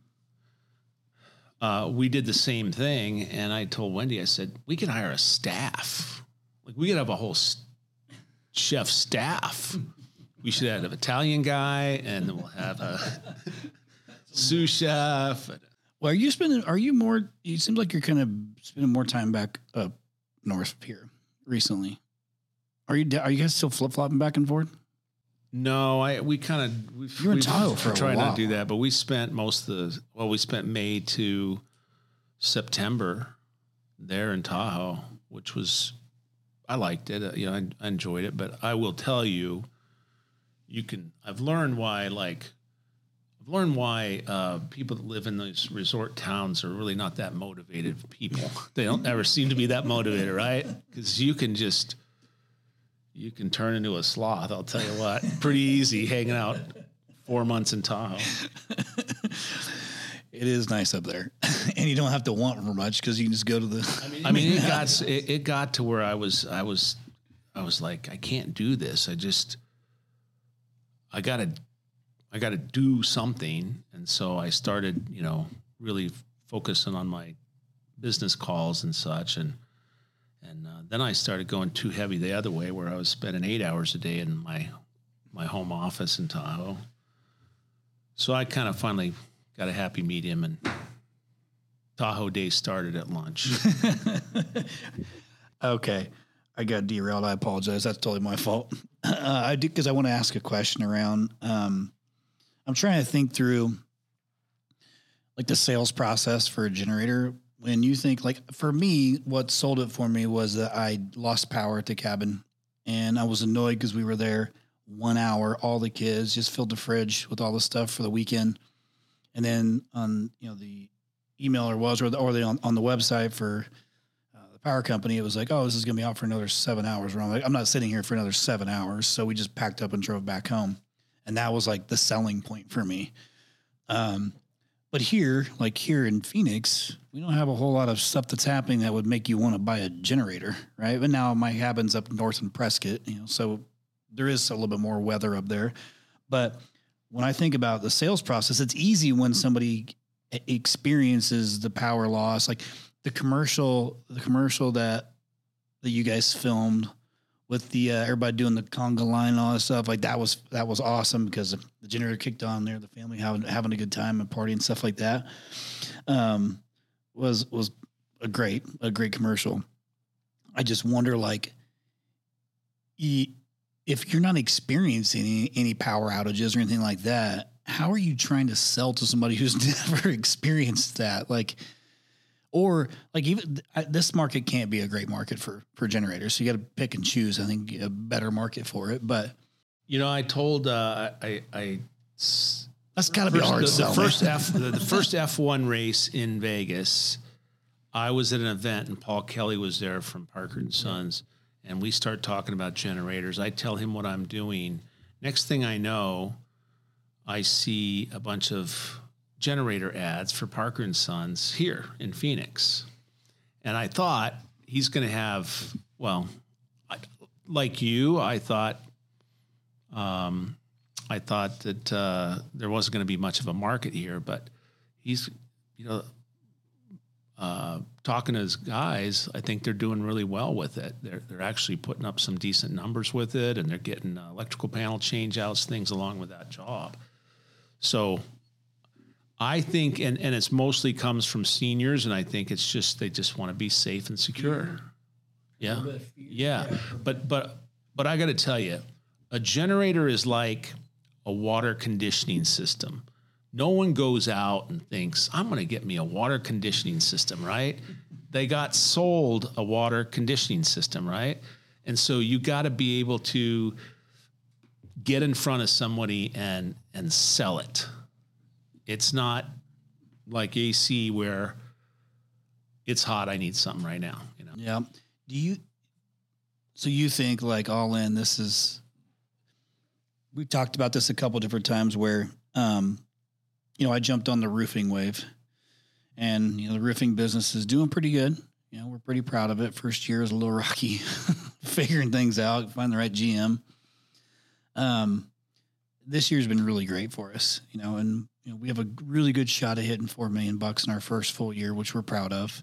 C: we did the same thing. And I told Wendy, I said, we could hire a staff. Like, we could have a whole chef staff. We should have an Italian guy, and then we'll have a sous chef.
B: Well, it seems like you're kind of spending more time back up north here recently. Are you guys still flip-flopping back and forth?
C: No, we're
B: in Tahoe for a while.
C: Trying not to do that, but we spent we spent May to September there in Tahoe, which was, I liked it. I enjoyed it, but I will tell you, I've learned why people that live in these resort towns are really not that motivated people. They don't ever seem to be that motivated, right? Because you can just you can turn into a sloth. I'll tell you what, pretty easy hanging out 4 months in Tahoe.
B: It is nice up there, and you don't have to want for much because you can just go to the.
C: I mean, it got to where I was like, I can't do this. I gotta do something, and so I started, really focusing on my business calls and such, and then I started going too heavy the other way, where I was spending 8 hours a day in my home office in Tahoe. So I kind of finally got a happy medium, and Tahoe Day started at lunch.
B: Okay. I got derailed. I apologize. That's totally my fault. I did, because I want to ask a question around, I'm trying to think through like the sales process for a generator. When you think, like, for me, what sold it for me was that I lost power at the cabin, and I was annoyed because we were there 1 hour, all the kids just filled the fridge with all the stuff for the weekend. And then on, the email on the website for the power company, it was like, oh, this is going to be out for another 7 hours. Where I'm like, I'm not sitting here for another 7 hours. So we just packed up and drove back home. And that was like the selling point for me. But here in Phoenix, we don't have a whole lot of stuff that's happening that would make you want to buy a generator, right? But now my cabin's up north in Prescott, so there is a little bit more weather up there. But when I think about the sales process, it's easy when somebody experiences the power loss, like the commercial that you guys filmed with the everybody doing the conga line and all that stuff. Like that was awesome, because the generator kicked on there, the family having a good time and party and stuff like that. Was a great commercial. I just wonder, like, if you're not experiencing any power outages or anything like that, how are you trying to sell to somebody who's never experienced that? Like, or like, even this market can't be a great market for generators. So you got to pick and choose, I think, a better market for it. But,
C: I told,
B: that's gotta be hard to sell.
C: The first F1 race in Vegas, I was at an event and Paul Kelly was there from Parker and Sons. And we start talking about generators. I tell him what I'm doing. Next thing I know, I see a bunch of generator ads for Parker and Sons here in Phoenix. And I thought he's going to have, like you, I thought that there wasn't going to be much of a market here, but he's, talking to his guys, I think they're doing really well with it. They're actually putting up some decent numbers with it, and they're getting electrical panel change outs, things along with that job. So I think, and it's mostly comes from seniors, and I think it's just, they just want to be safe and secure. Yeah. But I got to tell you, a generator is like a water conditioning system. No one goes out and thinks, I'm going to get me a water conditioning system, right? They got sold a water conditioning system, right? And so you got to be able to get in front of somebody and sell it. It's not like AC where it's hot, I need something right now,
B: Yeah. So you think, like, all in, we've talked about this a couple different times where, I jumped on the roofing wave, and, the roofing business is doing pretty good. We're pretty proud of it. First year was a little rocky, figuring things out, find the right GM. This year's been really great for us, and, we have a really good shot at hitting $4 million in our first full year, which we're proud of.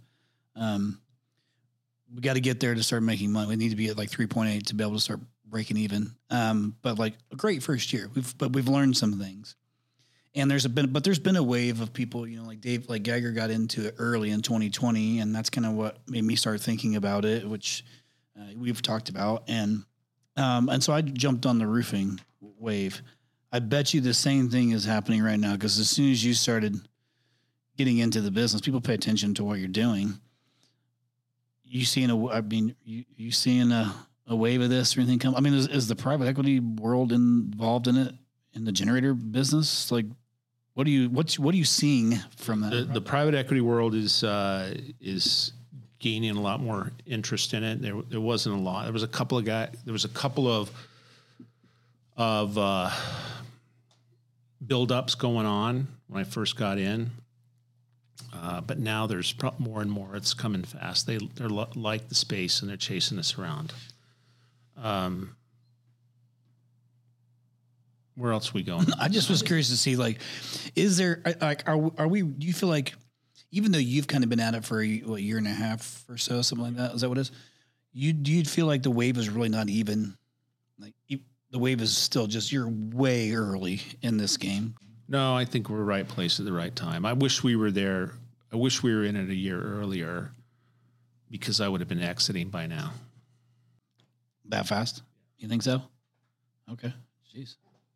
B: We got to get there to start making money. We need to be at like 3.8 to be able to start breaking even. But like a great first year. We've learned some things. And there's been a wave of people, like Geiger got into it early in 2020, and that's kind of what made me start thinking about it, which we've talked about. And so I jumped on the roofing wave. I bet you the same thing is happening right now, because as soon as you started getting into the business, people pay attention to what you're doing. You seeing a wave of this or anything come? I mean, is the private equity world involved in it, in the generator business? Like, what are you seeing from that?
C: The private equity world is gaining a lot more interest in it. There wasn't a lot. There was a couple of build-ups going on when I first got in. But now there's more and more. It's coming fast. They're like the space, and they're chasing us around. Where else are we going?
B: I just was curious to see, like, is there, like, are we, do you feel like, even though you've kind of been at it for a year and a half or so, something like that, is that what it is? Do you feel like the wave is really not even, like, the wave is still just, you're way early in this game?
C: No, I think we're right place at the right time. I wish we were there. I wish we were in it a year earlier, because I would have been exiting by now.
B: That fast? You think so? Okay. Jeez.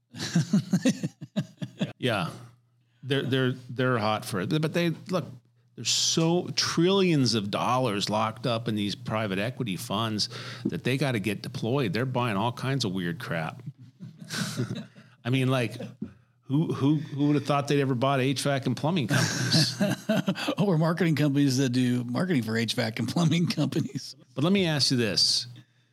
C: Yeah, they're hot for it, but there's so trillions of dollars locked up in these private equity funds that they got to get deployed. They're buying all kinds of weird crap. I mean, like, who would have thought they'd ever bought HVAC and plumbing companies?
B: Or marketing companies that do marketing for HVAC and plumbing companies.
C: But let me ask you this.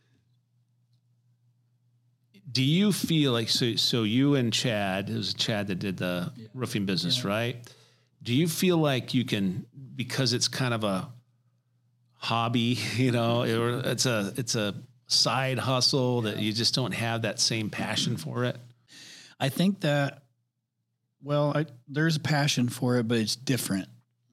C: Do you feel like, so you and Chad, it was Chad that did the roofing business, right? Do you feel like you can, because it's kind of a hobby, it's a side hustle that you just don't have that same passion for it?
B: I think that, there's a passion for it, but it's different.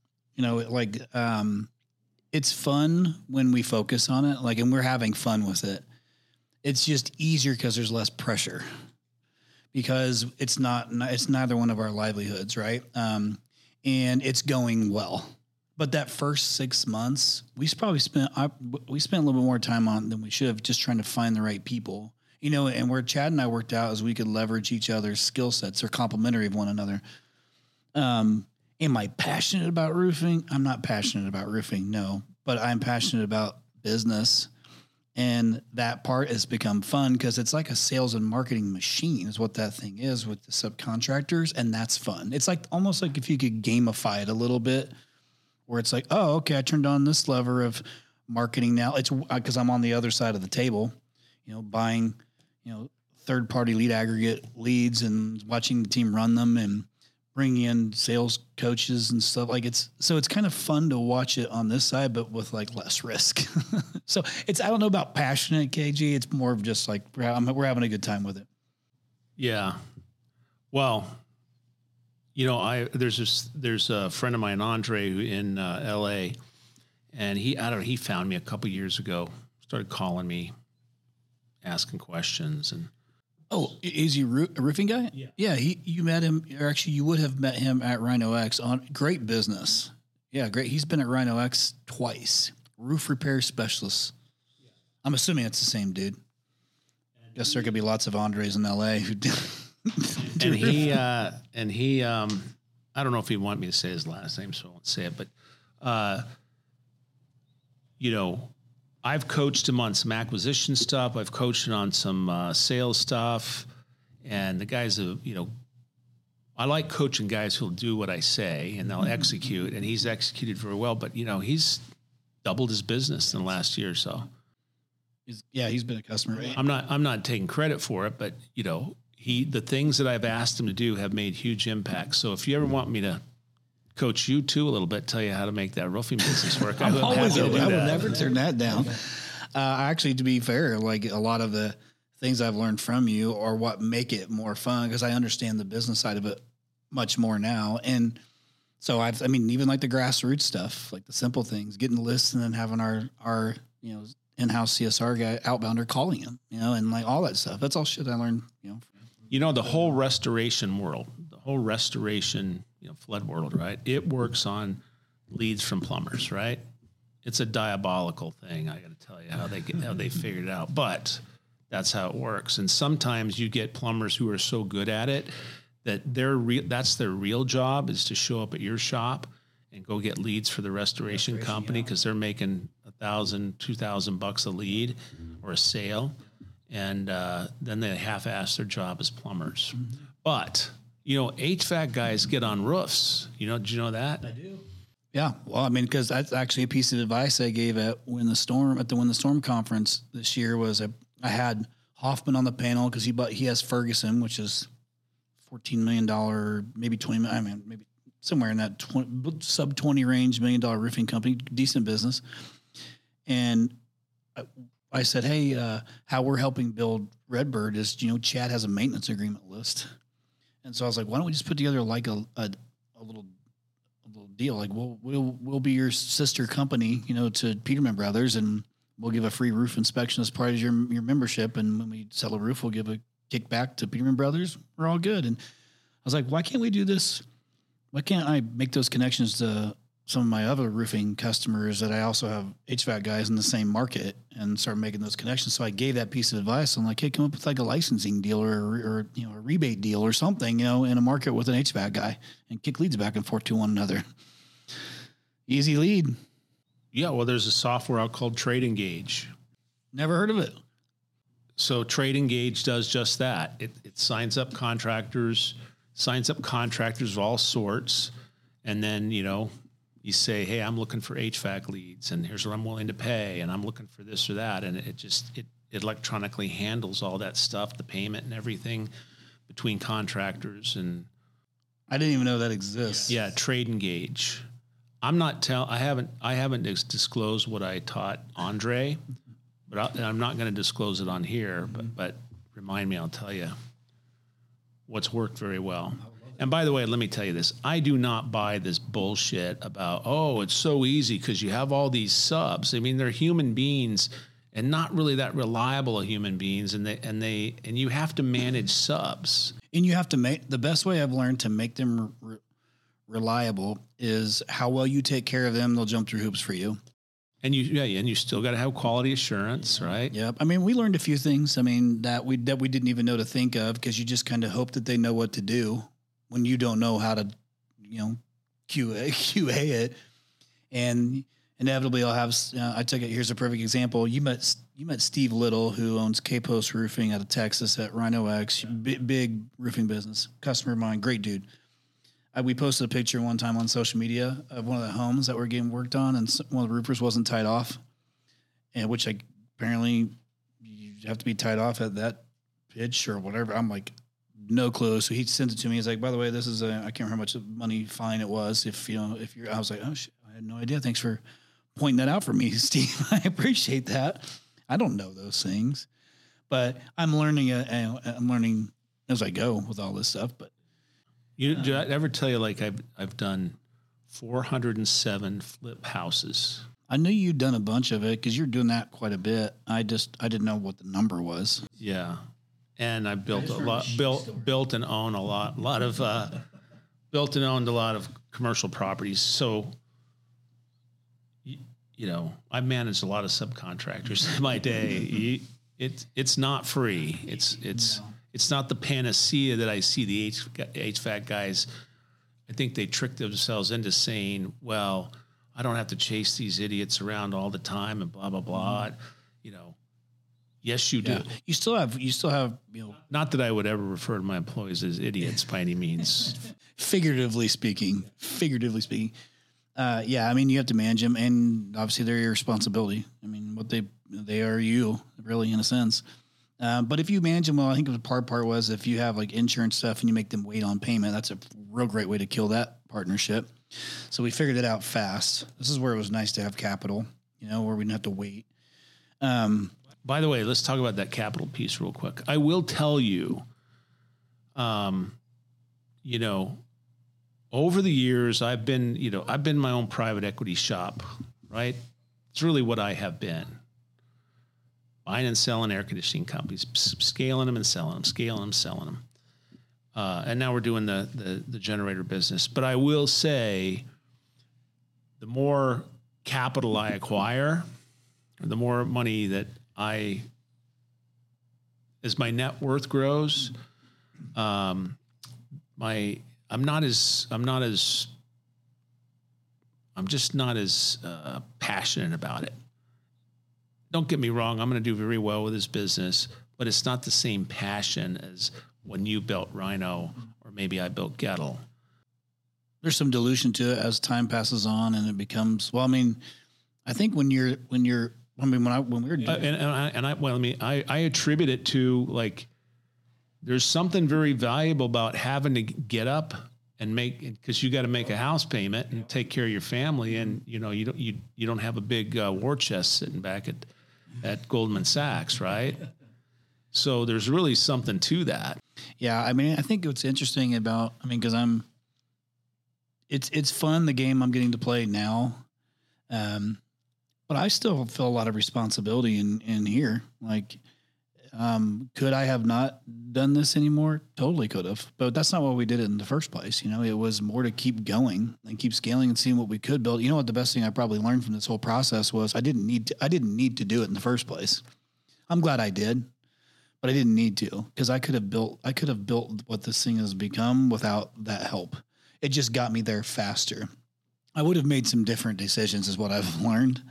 B: It's fun when we focus on it, and we're having fun with it. It's just easier because there's less pressure, because it's neither one of our livelihoods, right? And it's going well. But that first 6 months, we spent a little bit more time on than we should have, just trying to find the right people, and where Chad and I worked out is we could leverage each other's skill sets. They're complementary of one another. Am I passionate about roofing? I'm not passionate about roofing, no, but I'm passionate about business. And that part has become fun because it's like a sales and marketing machine is what that thing is with the subcontractors. And that's fun. It's like almost like if you could gamify it a little bit, where it's like, oh, okay, I turned on this lever of marketing now. It's because I'm on the other side of the table, buying, third-party lead aggregate leads and watching the team run them and bringing in sales coaches and stuff. It's kind of fun to watch it on this side, but with less risk. So I don't know about passionate, KG. It's more of just like we're having a good time with it. Yeah.
C: Well, there's a friend of mine, Andre, who in LA, and he found me a couple years ago, started calling me, asking questions. And
B: oh, is he a roofing guy? Yeah. Yeah. You met him, or actually you would have met him at Rhino X on great business. Yeah. Great. He's been at Rhino X twice. Roof repair specialist. Yeah. I'm assuming it's the same dude. Guess there could be lots of Andres in LA who do.
C: And he, I don't know if he want me to say his last name, so I won't say it, but, I've coached him on some acquisition stuff. I've coached him on some sales stuff. And the guys, I like coaching guys who'll do what I say and they'll execute. And he's executed very well. But, he's doubled his business in the last year or so.
B: He's been a customer.
C: I'm not taking credit for it, but, the things that I've asked him to do have made huge impacts. So if you ever want me to coach you too a little bit, tell you how to make that roofing business work,
B: I would never turn that down. Actually, to be fair, a lot of the things I've learned from you are what make it more fun, because I understand the business side of it much more now. And so even the grassroots stuff, like the simple things, getting lists and then having our in-house CSR guy, outbounder, calling him, and all that stuff. That's all shit I learned,
C: the whole restoration world, flood world, right? It works on leads from plumbers, right? It's a diabolical thing. I got to tell you how they figured it out, but that's how it works. And sometimes you get plumbers who are so good at it that that's their real job, is to show up at your shop and go get leads for the restoration company, because they're making $1,000, $2,000 a lead or a sale. And then they half-ass their job as plumbers. Mm-hmm. But, HVAC guys get on roofs. Did you know that?
B: I do. Yeah. Well, I mean, because that's actually a piece of advice I gave at Win the Storm conference this year was I had Hoffman on the panel because he has Ferguson, which is $14 million, maybe 20. I mean, maybe somewhere in that sub 20 range, $1 million roofing company, decent business. And I said, hey, how we're helping build Redbird is, Chad has a maintenance agreement list. And so I was like, why don't we just put together like a little deal? Like we'll be your sister company, to Peterman Brothers, and we'll give a free roof inspection as part of your membership. And when we sell a roof, we'll give a kickback to Peterman Brothers. We're all good. And I was like, why can't we do this? Why can't I make those connections to some of my other roofing customers that I also have HVAC guys in the same market and start making those connections? So I gave that piece of advice. I'm like, hey, come up with like a licensing deal or a rebate deal or something, in a market with an HVAC guy, and kick leads back and forth to one another. Easy lead.
C: Yeah, well, there's a software out called Trade Engage.
B: Never heard of it.
C: So Trade Engage does just that. It signs up contractors of all sorts, and then, you say, hey, I'm looking for HVAC leads, and here's what I'm willing to pay, and I'm looking for this or that, and it electronically handles all that stuff, the payment and everything between contractors. And
B: I didn't even know that exists.
C: Yeah, Trade Engage. I haven't disclosed what I taught Andre, but I'm not going to disclose it on here. But remind me, I'll tell you what's worked very well. And by the way, let me tell you this: I do not buy this bullshit about it's so easy because you have all these subs. I mean, they're human beings and not really that reliable human beings, and you have to manage subs.
B: And you have to the best way I've learned to make them reliable is how well you take care of them. They'll jump through hoops for you.
C: And you still got to have quality assurance, right?
B: Yep. I mean, we learned a few things. I mean, that we didn't even know to think of, because you just kind of hope that they know what to do when you don't know how to, QA it. And inevitably I'll have, here's a perfect example. You met Steve Little, who owns K-Post Roofing out of Texas at Rhino X, big roofing business, customer of mine, great dude. We posted a picture one time on social media of one of the homes that were getting worked on, and one of the roofers wasn't tied off, and which apparently you have to be tied off at that pitch or whatever. I'm like, no clue. So he sent it to me. He's like, by the way, this is I can't remember how much money fine it was. If you're, I was like, oh shit, I had no idea. Thanks for pointing that out for me, Steve. I appreciate that. I don't know those things, but I'm learning. I'm learning as I go with all this stuff, but.
C: Did I ever tell you, like, I've done 407 flip houses?
B: I knew you'd done a bunch of it because you're doing that quite a bit. I didn't know what the number was.
C: Yeah, and I built built and owned a lot of commercial properties. So, I managed a lot of subcontractors in my day. It's not free. It's not the panacea that I see the HVAC guys. I think they trick themselves into saying, well, I don't have to chase these idiots around all the time and blah, blah, blah. Yes, you do.
B: Yeah. You still have,
C: Not that I would ever refer to my employees as idiots by any means.
B: Figuratively speaking. Yeah, I mean, you have to manage them, and obviously they're your responsibility. I mean, they are you, really, in a sense. But if you manage them well, I think the part was if you have like insurance stuff and you make them wait on payment, that's a real great way to kill that partnership. So we figured it out fast. This is where it was nice to have capital, where we didn't have to wait.
C: By the way, let's talk about that capital piece real quick. I will tell you, over the years, I've been my own private equity shop, right? It's really what I have been. Buying and selling air conditioning companies, scaling them and selling them, selling them. And now we're doing the generator business. But I will say, the more capital I acquire, or the more money that as my net worth grows, I'm just not as passionate about it. Don't get me wrong, I'm going to do very well with this business, but it's not the same passion as when you built Rhino or maybe I built Gettle.
B: there's some dilution to it as time passes on, and it becomes, well, I mean, I think when we were
C: I attribute it to, like, there's something very valuable about having to get up and because you got to make a house payment and take care of your family, and you don't have a big war chest sitting back at Goldman Sachs, right? So there's really something to that.
B: Yeah, I mean, I think what's interesting about, because it's fun, the game I'm getting to play now, but I still feel a lot of responsibility in here. Like, could I have not done this anymore? Totally could have, but that's not why we did it in the first place. It was more to keep going and keep scaling and seeing what we could build. You know what? The best thing I probably learned from this whole process was I didn't need to do it in the first place. I'm glad I did, but I didn't need to, because I could have built what this thing has become without that help. It just got me there faster. I would have made some different decisions, is what I've learned.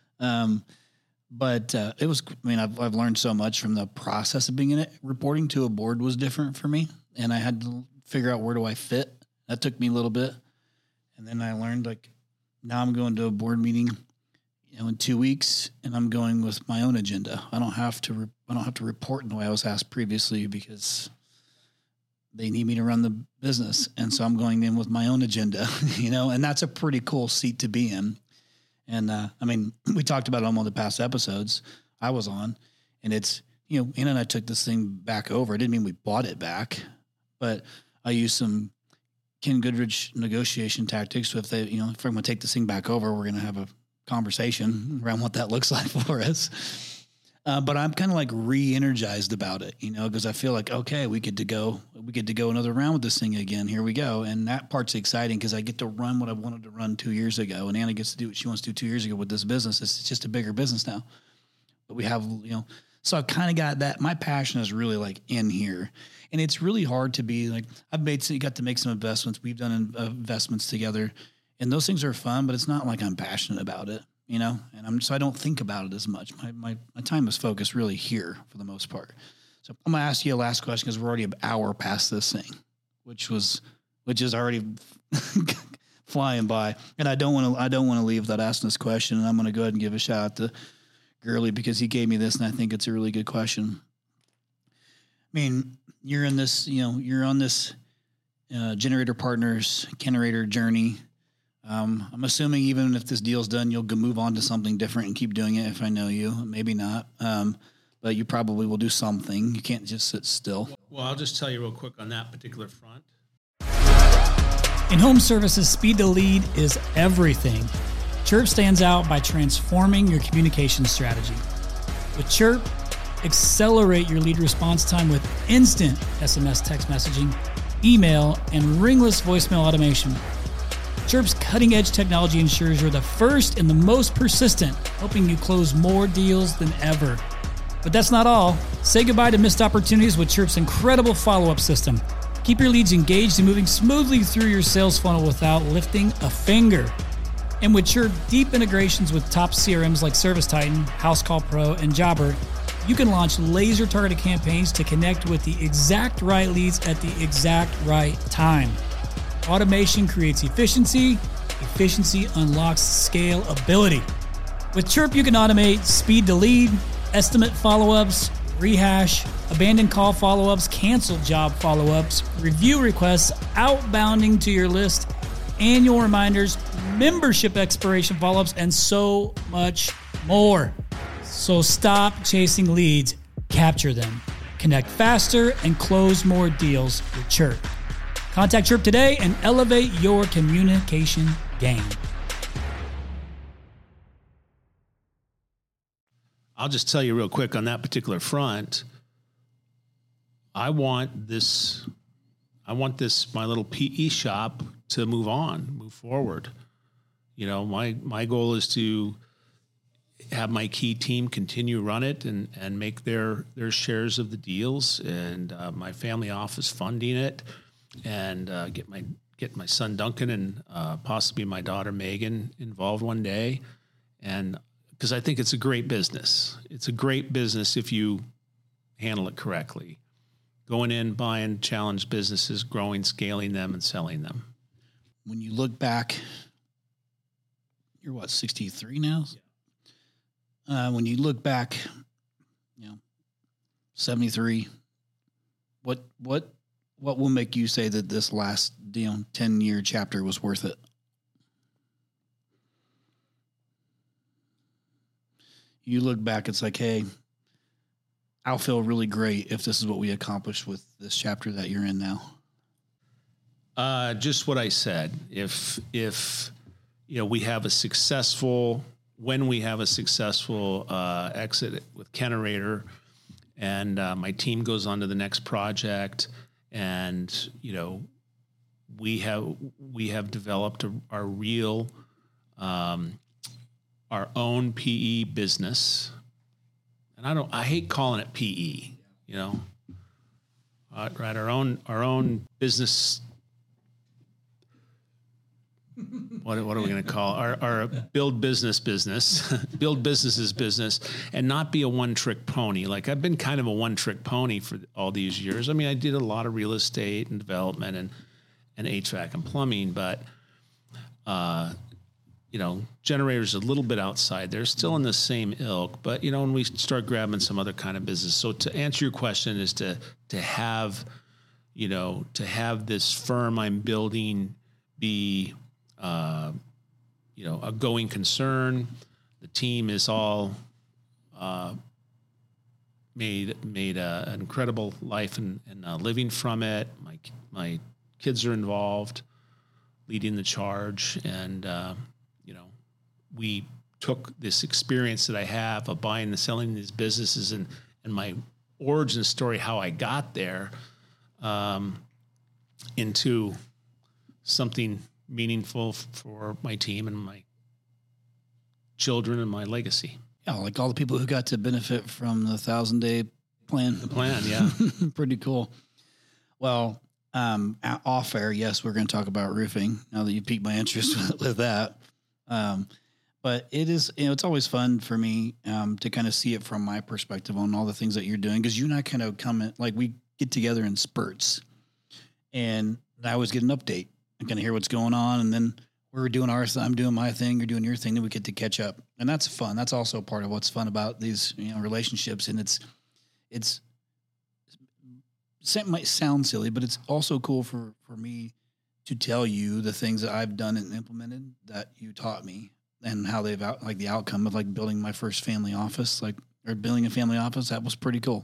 B: But it was, I've learned so much from the process of being in it. Reporting to a board was different for me, and I had to figure out where do I fit. That took me a little bit. And then I learned, like, now I'm going to a board meeting, in 2 weeks, and I'm going with my own agenda. I don't have to report in the way I was asked previously, because they need me to run the business. And so I'm going in with my own agenda, and that's a pretty cool seat to be in. And, we talked about it on one of the past episodes I was on, and it's, Anna and I took this thing back over. It didn't mean we bought it back, but I used some Ken Goodrich negotiation tactics. So if we're going to take this thing back over, we're going to have a conversation around what that looks like for us. But I'm kind of like re-energized about it, because I feel like, okay, we get to go another round with this thing again. Here we go. And that part's exciting, because I get to run what I wanted to run 2 years ago. And Anna gets to do what she wants to do 2 years ago with this business. It's just a bigger business now. But we have, so I've kind of got that. My passion is really like in here. And it's really hard to be like, got to make some investments. We've done investments together, and those things are fun, but it's not like I'm passionate about it. And so I don't think about it as much. My time is focused really here for the most part. So I'm going to ask you a last question, because we're already an hour past this thing, which is already flying by. And I don't want to leave without asking this question. And I'm going to go ahead and give a shout out to Gurley, because he gave me this, and I think it's a really good question. You're in this, you're on this Generator Partners Kenerator journey. I'm assuming even if this deal's done, you'll move on to something different and keep doing it. If I know you, maybe not. But you probably will do something. You can't just sit still.
C: Well, I'll just tell you real quick on that particular front.
E: In home services, speed to lead is everything. Chirp stands out by transforming your communication strategy. With Chirp, accelerate your lead response time with instant SMS text messaging, email, and ringless voicemail automation. Chirp's cutting-edge technology ensures you're the first and the most persistent, helping you close more deals than ever. But that's not all. Say goodbye to missed opportunities with Chirp's incredible follow-up system. Keep your leads engaged and moving smoothly through your sales funnel without lifting a finger. And with Chirp deep integrations with top CRMs like ServiceTitan, HouseCall Pro, and Jobber, you can launch laser-targeted campaigns to connect with the exact right leads at the exact right time. Automation creates efficiency. Efficiency unlocks scalability. With Chirp, you can automate speed to lead, estimate follow-ups, rehash, abandoned call follow-ups, canceled job follow-ups, review requests, outbounding to your list, annual reminders, membership expiration follow-ups, and so much more. So stop chasing leads, capture them. Connect faster and close more deals with Chirp. Contact Chirp today and elevate your communication game.
C: I'll just tell you real quick on that particular front. I want this, my little PE shop to move forward. My goal is to have my key team continue run it and make their shares of the deals, and my family office funding it. And get my son Duncan and possibly my daughter Megan involved one day, and because I think it's a great business. It's a great business if you handle it correctly. Going in, buying challenged businesses, growing, scaling them, and selling them.
B: when you look back, you're what, 63 now? Yeah. When you look back, 73, what will make you say that this last 10-year chapter was worth it? You look back, it's like, hey, I'll feel really great if this is what we accomplished with this chapter that you're in now.
C: Just what I said. If we have a successful exit with Kenerator, and my team goes on to the next project, and we have developed our real our own PE business, and I hate calling it PE, right? Our own business. What are we going to call our build business, build businesses business, and not be a one-trick pony? Like, I've been kind of a one-trick pony for all these years. I mean, I did a lot of real estate and development and HVAC and plumbing, but generators a little bit outside. They're still in the same ilk, but when we start grabbing some other kind of business. So to answer your question is to have this firm I'm building be a going concern. The team is all made an incredible life and living from it. My kids are involved, leading the charge, and we took this experience that I have of buying and selling these businesses and my origin story, how I got there, into something meaningful for my team and my children and my legacy.
B: Yeah, like all the people who got to benefit from the 1,000-day plan.
C: The plan, yeah.
B: Pretty cool. Well, off air, yes, we're going to talk about roofing now that you piqued my interest with that. But it is, it's always fun for me to kind of see it from my perspective on all the things that you're doing, because you and I kind of we get together in spurts, and I always get an update. I kind of hear what's going on, and then we're doing ours. I'm doing my thing. You're doing your thing. Then we get to catch up, and that's fun. That's also part of what's fun about these relationships, and it might sound silly, but it's also cool for me to tell you the things that I've done and implemented that you taught me, and how they've the outcome of building my first family office, or building a family office. That was pretty cool.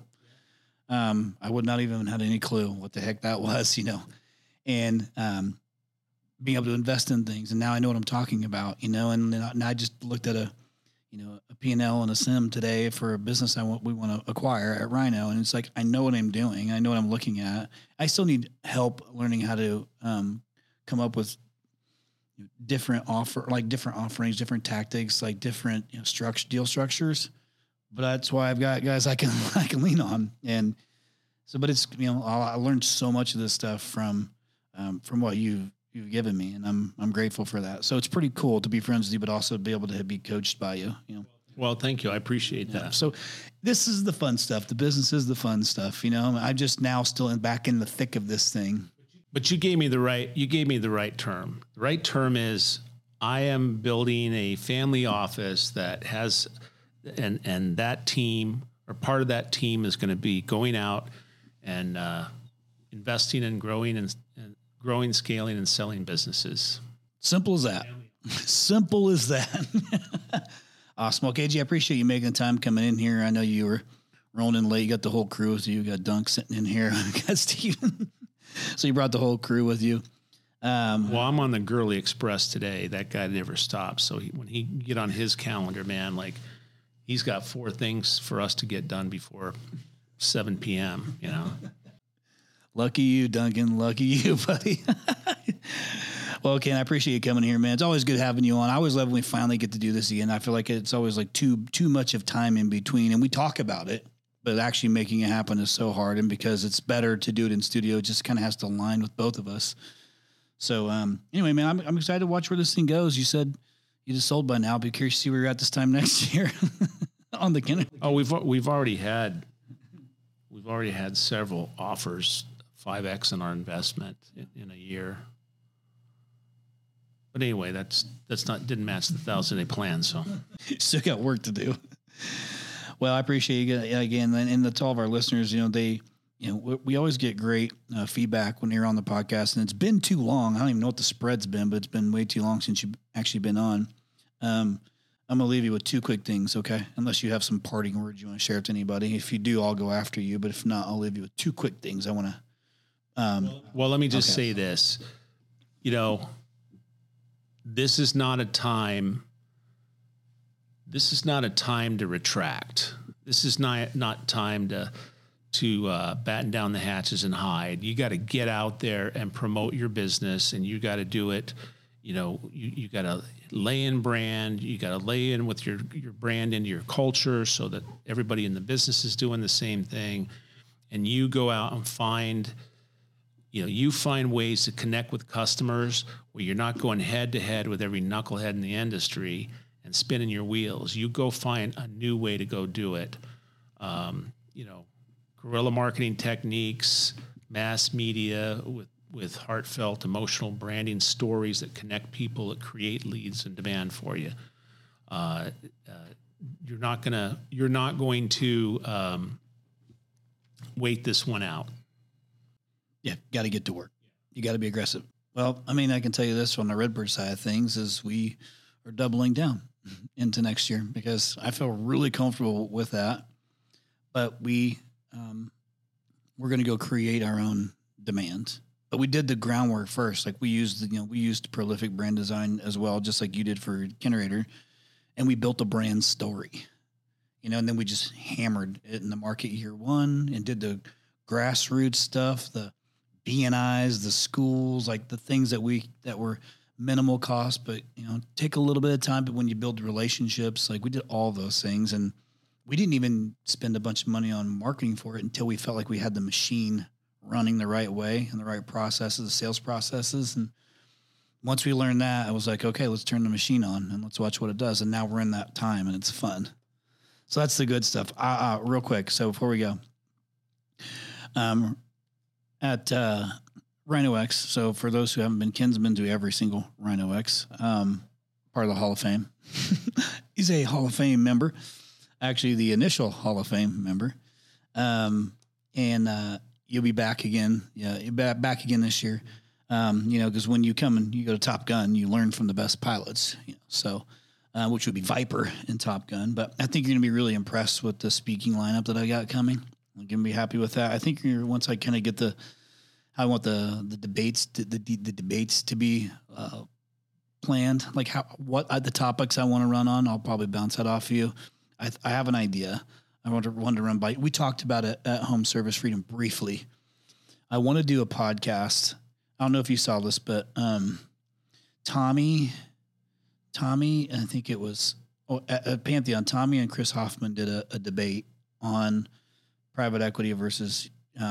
B: I would not even had any clue what the heck that was, and being able to invest in things. And now I know what I'm talking about, and I just looked at a P&L and a SIM today for a business we want to acquire at Rhino. And it's like, I know what I'm doing. I know what I'm looking at. I still need help learning how to come up with different offerings, different tactics, different deal structures. But that's why I've got guys I can lean on. And so, but it's, I learned so much of this stuff from what you've given me, and I'm grateful for that. So it's pretty cool to be friends with you, but also be able to be coached by you.
C: Well, thank you. I appreciate that.
B: So this is the fun stuff. The business is the fun stuff. I'm just now still back in the thick of this thing.
C: But you gave me the right term. The right term is, I am building a family office that has, and that team, or part of that team, is going to be going out and investing and growing growing, scaling, and selling businesses.
B: Simple as that. Simple as that. Awesome. Well, KG, I appreciate you making the time coming in here. I know you were rolling in late. You got the whole crew with you. You got Dunk sitting in here. You got Steven. So you brought the whole crew with you.
C: Well, I'm on the Gurley Express today. That guy never stops. So when he get on his calendar, man, he's got 4 things for us to get done before 7 p.m.,
B: Lucky you, Duncan. Lucky you, buddy. Well, Ken, I appreciate you coming here, man. It's always good having you on. I always love when we finally get to do this again. I feel like it's always too much of time in between, and we talk about it, but actually making it happen is so hard. And because it's better to do it in studio, it just kind of has to align with both of us. So anyway, man, I'm excited to watch where this thing goes. You said you just sold by now. I'll be curious to see where you're at this time next year on the Kenner.
C: Oh, we've already had several offers, 5X in our investment in a year. But anyway, didn't match the 1,000-day plan. So
B: still got work to do. Well, I appreciate you again, and to all of our listeners. We always get great feedback when you're on the podcast, and it's been too long. I don't even know what the spread's been, but it's been way too long since you've actually been on. I'm going to leave you with two quick things, okay? Unless you have some parting words you want to share with anybody. If you do, I'll go after you. But if not, I'll leave you with two quick things I want to.
C: Well, let me just say this. This is not a time. This is not a time to retract. This is not time to batten down the hatches and hide. You got to get out there and promote your business, and you got to do it. You got to lay in brand. You got to lay in with your brand into your culture so that everybody in the business is doing the same thing. And you go out and find ways to connect with customers where you're not going head to head with every knucklehead in the industry and spinning your wheels. You go find a new way to go do it. Guerrilla marketing techniques, mass media with heartfelt, emotional branding stories that connect people, that create leads and demand for you. You're not going to wait this one out.
B: Yeah, got to get to work. You got to be aggressive. Well, I can tell you this on the Redbird side of things is we are doubling down into next year because I feel really comfortable with that. But we're going to go create our own demand. But we did the groundwork first. Like we used prolific brand design as well, just like you did for Generator, and we built a brand story. And then we just hammered it in the market year one and did the grassroots stuff, the BNIs, the schools, like the things that were minimal cost, but take a little bit of time. But when you build relationships, like we did all those things, and we didn't even spend a bunch of money on marketing for it until we felt like we had the machine running the right way and the right processes, the sales processes. And once we learned that, I was like, okay, let's turn the machine on and let's watch what it does. And now we're in that time and it's fun. So that's the good stuff. Real quick. So before we go, at Rhino X. So for those who haven't been, Ken's been to every single Rhino X, part of the Hall of Fame. He's a Hall of Fame member, actually the initial Hall of Fame member. And you'll be back again. Yeah, you'll be back again this year. Because when you come and you go to Top Gun, you learn from the best pilots. Which would be Viper and Top Gun. But I think you're going to be really impressed with the speaking lineup that I got coming. I'm going to be happy with that. I think once I kind of get I want the debates to be planned, like what the topics I want to run on. I'll probably bounce that off of you. I have an idea. I want to run by. We talked about it at Home Service Freedom briefly. I want to do a podcast. I don't know if you saw this, but Tommy, I think it was at Pantheon. Tommy and Chris Hoffman did a debate on private equity versus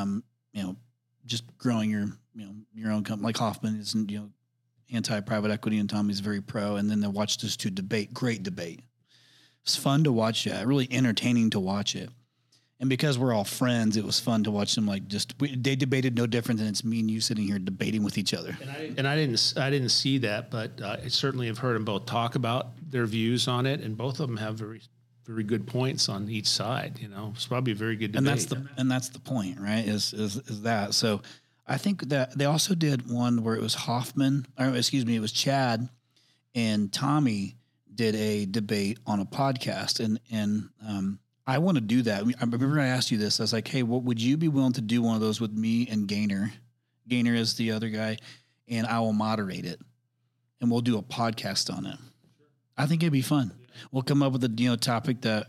B: just growing your own company. Like Hoffman isn't anti-private equity and Tommy's very pro. And then they watched those two debate. Great debate. It's fun to watch it. Really entertaining to watch it. And because we're all friends, it was fun to watch them. They debated no different than it's me and you sitting here debating with each other.
C: And I didn't see that, but I certainly have heard them both talk about their views on it, and both of them have very, very good points on each side. It's probably a very good debate.
B: And that's the point, right? Is that so? I think that they also did one where it was it was Chad and Tommy did a debate on a podcast, and I want to do that. I remember I asked you this. I was like, hey, would you be willing to do one of those with me and Gaynor? Gaynor is the other guy, and I will moderate it, and we'll do a podcast on it. I think it'd be fun. We'll come up with a topic that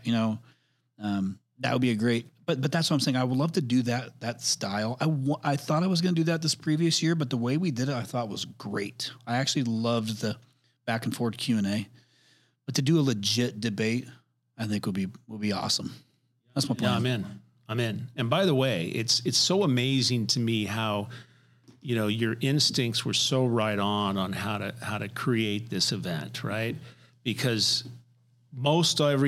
B: that would be a great. But that's what I'm saying. I would love to do that style. I thought I was going to do that this previous year, but the way we did it, I thought was great. I actually loved the back and forth Q&A. But to do a legit debate, I think would be awesome. That's my plan.
C: Yeah, I'm in. And by the way, it's so amazing to me how your instincts were so right on how to create this event, right? Because most every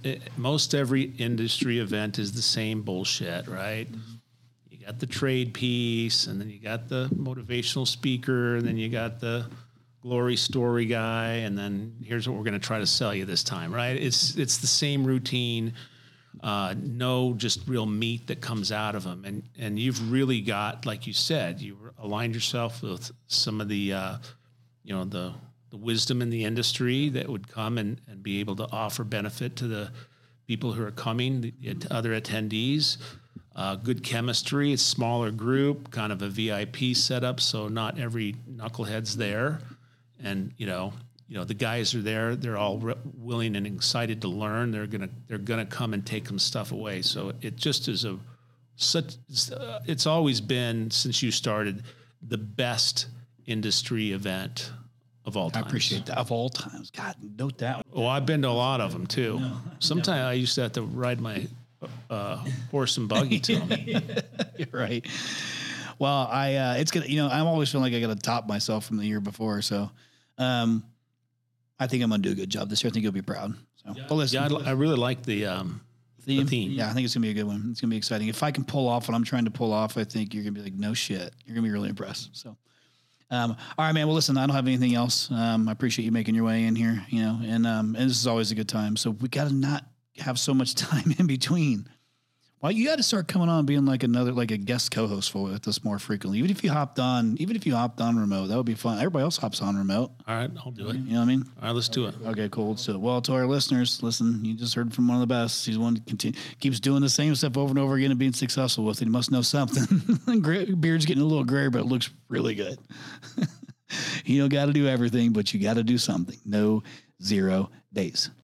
C: industry event is the same bullshit, right? Mm-hmm. You got the trade piece, and then you got the motivational speaker, and then you got the glory story guy, and then here's what we're going to try to sell you this time, right? It's the same routine. No just real meat that comes out of them. And you've really got, like you said, you aligned yourself with some of the, the wisdom in the industry that would come and be able to offer benefit to the people who are coming, the other attendees. Good chemistry, it's a smaller group, kind of a VIP setup, so not every knucklehead's there. And, the guys are there. They're all willing and excited to learn. They're gonna come and take some stuff away. So it just is it's always been, since you started, the best industry event of all time.
B: I appreciate that. Of all times. God, note that.
C: Oh, I've been to a lot of them too. Sometimes I used to have to ride my horse and buggy to them.
B: You're right. Well, it's gonna, I'm always feeling like I got to top myself from the year before. So, I think I'm gonna do a good job this year. I think you'll be proud. So, but listen,
C: I really like the theme.
B: Yeah, I think it's gonna be a good one. It's gonna be exciting. If I can pull off what I'm trying to pull off, I think you're gonna be like, no shit. You're gonna be really impressed. So, all right, man. Well, listen, I don't have anything else. I appreciate you making your way in here. And this is always a good time. So we got to not have so much time in between. Well, you got to start coming on being like a guest co-host with us more frequently. Even if you hopped on remote, that would be fun. Everybody else hops on remote.
C: All right, I'll do it.
B: You know what I mean?
C: All right, let's do it.
B: Okay, cool. So, well, to our listeners, listen, you just heard from one of the best. He's one that keeps doing the same stuff over and over again and being successful with it. He must know something. Beard's getting a little gray, but it looks really good. You don't got to do everything, but you got to do something. No 0 days.